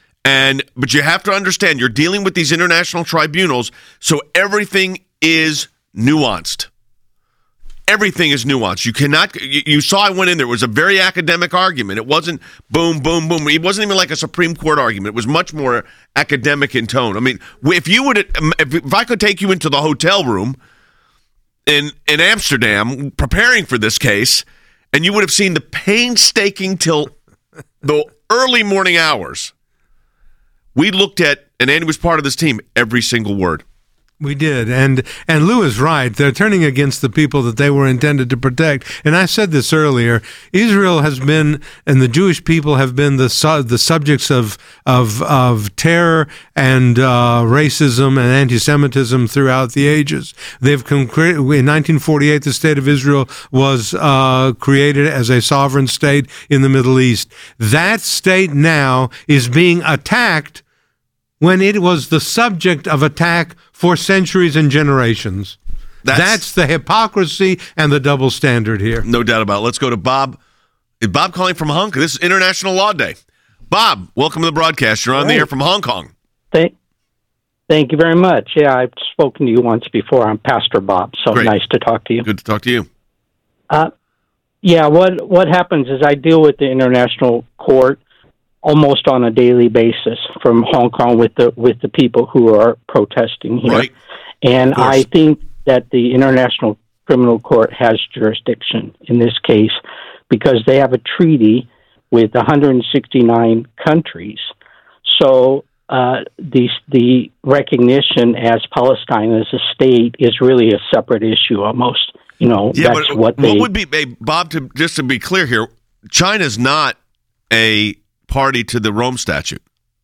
Speaker 1: And but you have to understand, you're dealing with these international tribunals, so everything is nuanced. everything is nuanced. You cannot, you, you saw I went in there. It was a very academic argument. It wasn't boom, boom, boom. It wasn't even like a Supreme Court argument. It was much more academic in tone. I mean, if you would, if, if I could take you into the hotel room in, in Amsterdam preparing for this case, and you would have seen the painstaking till the early morning hours. We looked at, and Andy was part of this team, every single word.
Speaker 4: We did, and and Lou is right. They're turning against the people that they were intended to protect. And I said this earlier. Israel has been, and the Jewish people have been the su- the subjects of of of terror and uh, racism and anti-Semitism throughout the ages. They've con- in nineteen forty-eight, the state of Israel was uh, created as a sovereign state in the Middle East. That state now is being attacked when it was the subject of attack for centuries and generations. That's, That's the hypocrisy and the double standard here.
Speaker 1: No doubt about it. Let's go to Bob. Is Bob calling from Hong Kong? This is International Law Day. Bob, welcome to the broadcast. You're on
Speaker 15: Great.
Speaker 1: the air from Hong Kong.
Speaker 15: Thank, thank you very much. Yeah, I've spoken to you once before. I'm Pastor Bob, so
Speaker 1: Great.
Speaker 15: Nice to talk to you.
Speaker 1: Good to talk to you.
Speaker 15: Uh, yeah, what what happens is I deal with the International Court almost on a daily basis from Hong Kong with the with the people who are protesting here.
Speaker 1: Right.
Speaker 15: And I think that the International Criminal Court has jurisdiction in this case because they have a treaty with one hundred sixty-nine countries. So uh, the the recognition as Palestine as a state is really a separate issue almost. You know,
Speaker 1: yeah,
Speaker 15: that's
Speaker 1: but
Speaker 15: what they...
Speaker 1: What would be, hey, Bob, to, just to be clear here, China's not a party to the Rome Statute.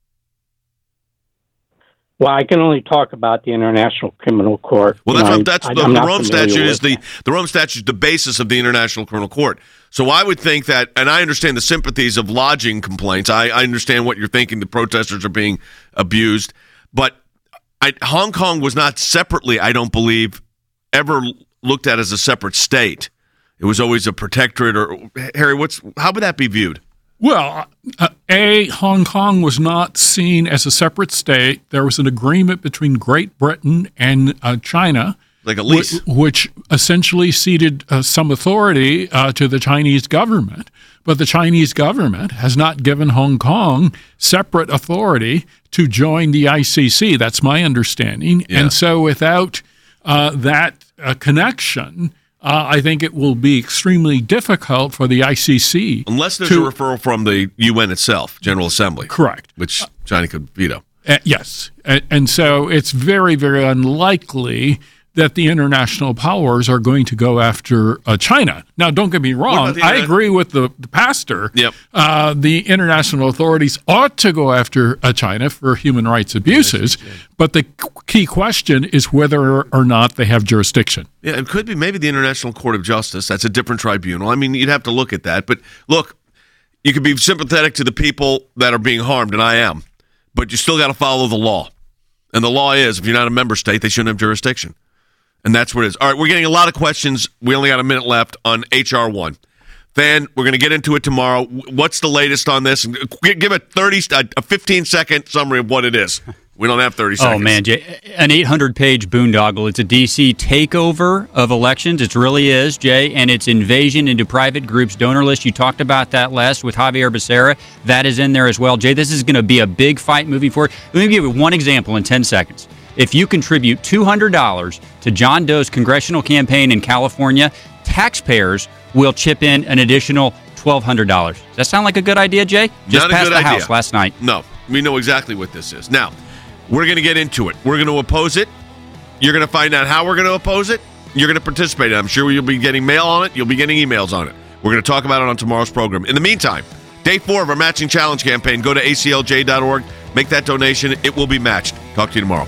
Speaker 15: Well, I can only talk about the International Criminal Court.
Speaker 1: Well, that's,
Speaker 15: you know,
Speaker 1: what, that's
Speaker 15: I,
Speaker 1: the,
Speaker 15: I'm
Speaker 1: the
Speaker 15: not
Speaker 1: Rome
Speaker 15: familiar
Speaker 1: Statute
Speaker 15: with
Speaker 1: is the
Speaker 15: that.
Speaker 1: the Rome Statute is the basis of the International Criminal Court. So I would think that, and I understand the sympathies of lodging complaints. I, I understand what you're thinking. The protesters are being abused, but I, Hong Kong was not separately, I don't believe, ever looked at as a separate state. It was always a protectorate. Or Harry, what's how would that be viewed?
Speaker 8: Well, uh, A, Hong Kong was not seen as a separate state. There was an agreement between Great Britain and uh, China.
Speaker 1: Like a lease.
Speaker 8: Which, which essentially ceded uh, some authority uh, to the Chinese government. But the Chinese government has not given Hong Kong separate authority to join the I C C. That's my understanding.
Speaker 1: Yeah.
Speaker 8: And so without uh, that uh, connection... Uh, I think it will be extremely difficult for the I C C.
Speaker 1: Unless there's
Speaker 8: to,
Speaker 1: a referral from the U N itself, General Assembly.
Speaker 8: Correct.
Speaker 1: Which China could veto.
Speaker 8: Uh, yes. And, and so it's very, very unlikely that the international powers are going to go after uh, China. Now, don't get me wrong. I agree with the, the pastor.
Speaker 1: Yep.
Speaker 8: Uh, the international authorities ought to go after uh, China for human rights abuses. But the key question is whether or not they have jurisdiction.
Speaker 1: Yeah, it could be maybe the International Court of Justice. That's a different tribunal. I mean, you'd have to look at that. But look, you can be sympathetic to the people that are being harmed, and I am. But you still got to follow the law. And the law is, if you're not a member state, they shouldn't have jurisdiction. And that's what it is. All right, we're getting a lot of questions. We only got a minute left on H R one. Van, we're going to get into it tomorrow. What's the latest on this? Give a thirty, a fifteen-second summary of what it is. We don't have thirty seconds.
Speaker 5: Oh, man, Jay, an eight hundred page boondoggle. It's a D C takeover of elections. It really is, Jay, and it's invasion into private groups' donor list. You talked about that last with Javier Becerra. That is in there as well. Jay, this is going to be a big fight moving forward. Let me give you one example in ten seconds. If you contribute two hundred dollars to John Doe's congressional campaign in California, taxpayers will chip in an additional twelve hundred dollars. Does that sound like a good idea, Jay? Just
Speaker 1: Not a
Speaker 5: passed
Speaker 1: good
Speaker 5: the
Speaker 1: idea.
Speaker 5: House last night.
Speaker 1: No, we know exactly what this is. Now, we're going to get into it. We're going to oppose it. You're going to find out how we're going to oppose it. You're going to participate. I'm sure you'll be getting mail on it. You'll be getting emails on it. We're going to talk about it on tomorrow's program. In the meantime, day four of our Matching Challenge campaign. Go to A C L J dot org. Make that donation. It will be matched. Talk to you tomorrow.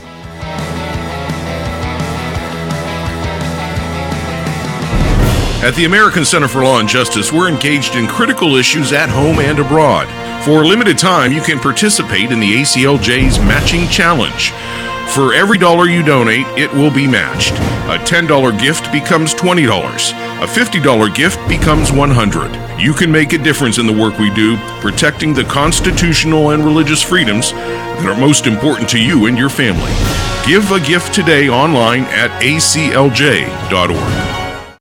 Speaker 6: At the American Center for Law and Justice, we're engaged in critical issues at home and abroad. For a limited time, you can participate in the A C L J's Matching Challenge. For every dollar you donate, it will be matched. A ten dollar gift becomes twenty dollars. A fifty dollar gift becomes one hundred dollars. You can make a difference in the work we do, protecting the constitutional and religious freedoms that are most important to you and your family. Give a gift today online at A C L J dot org.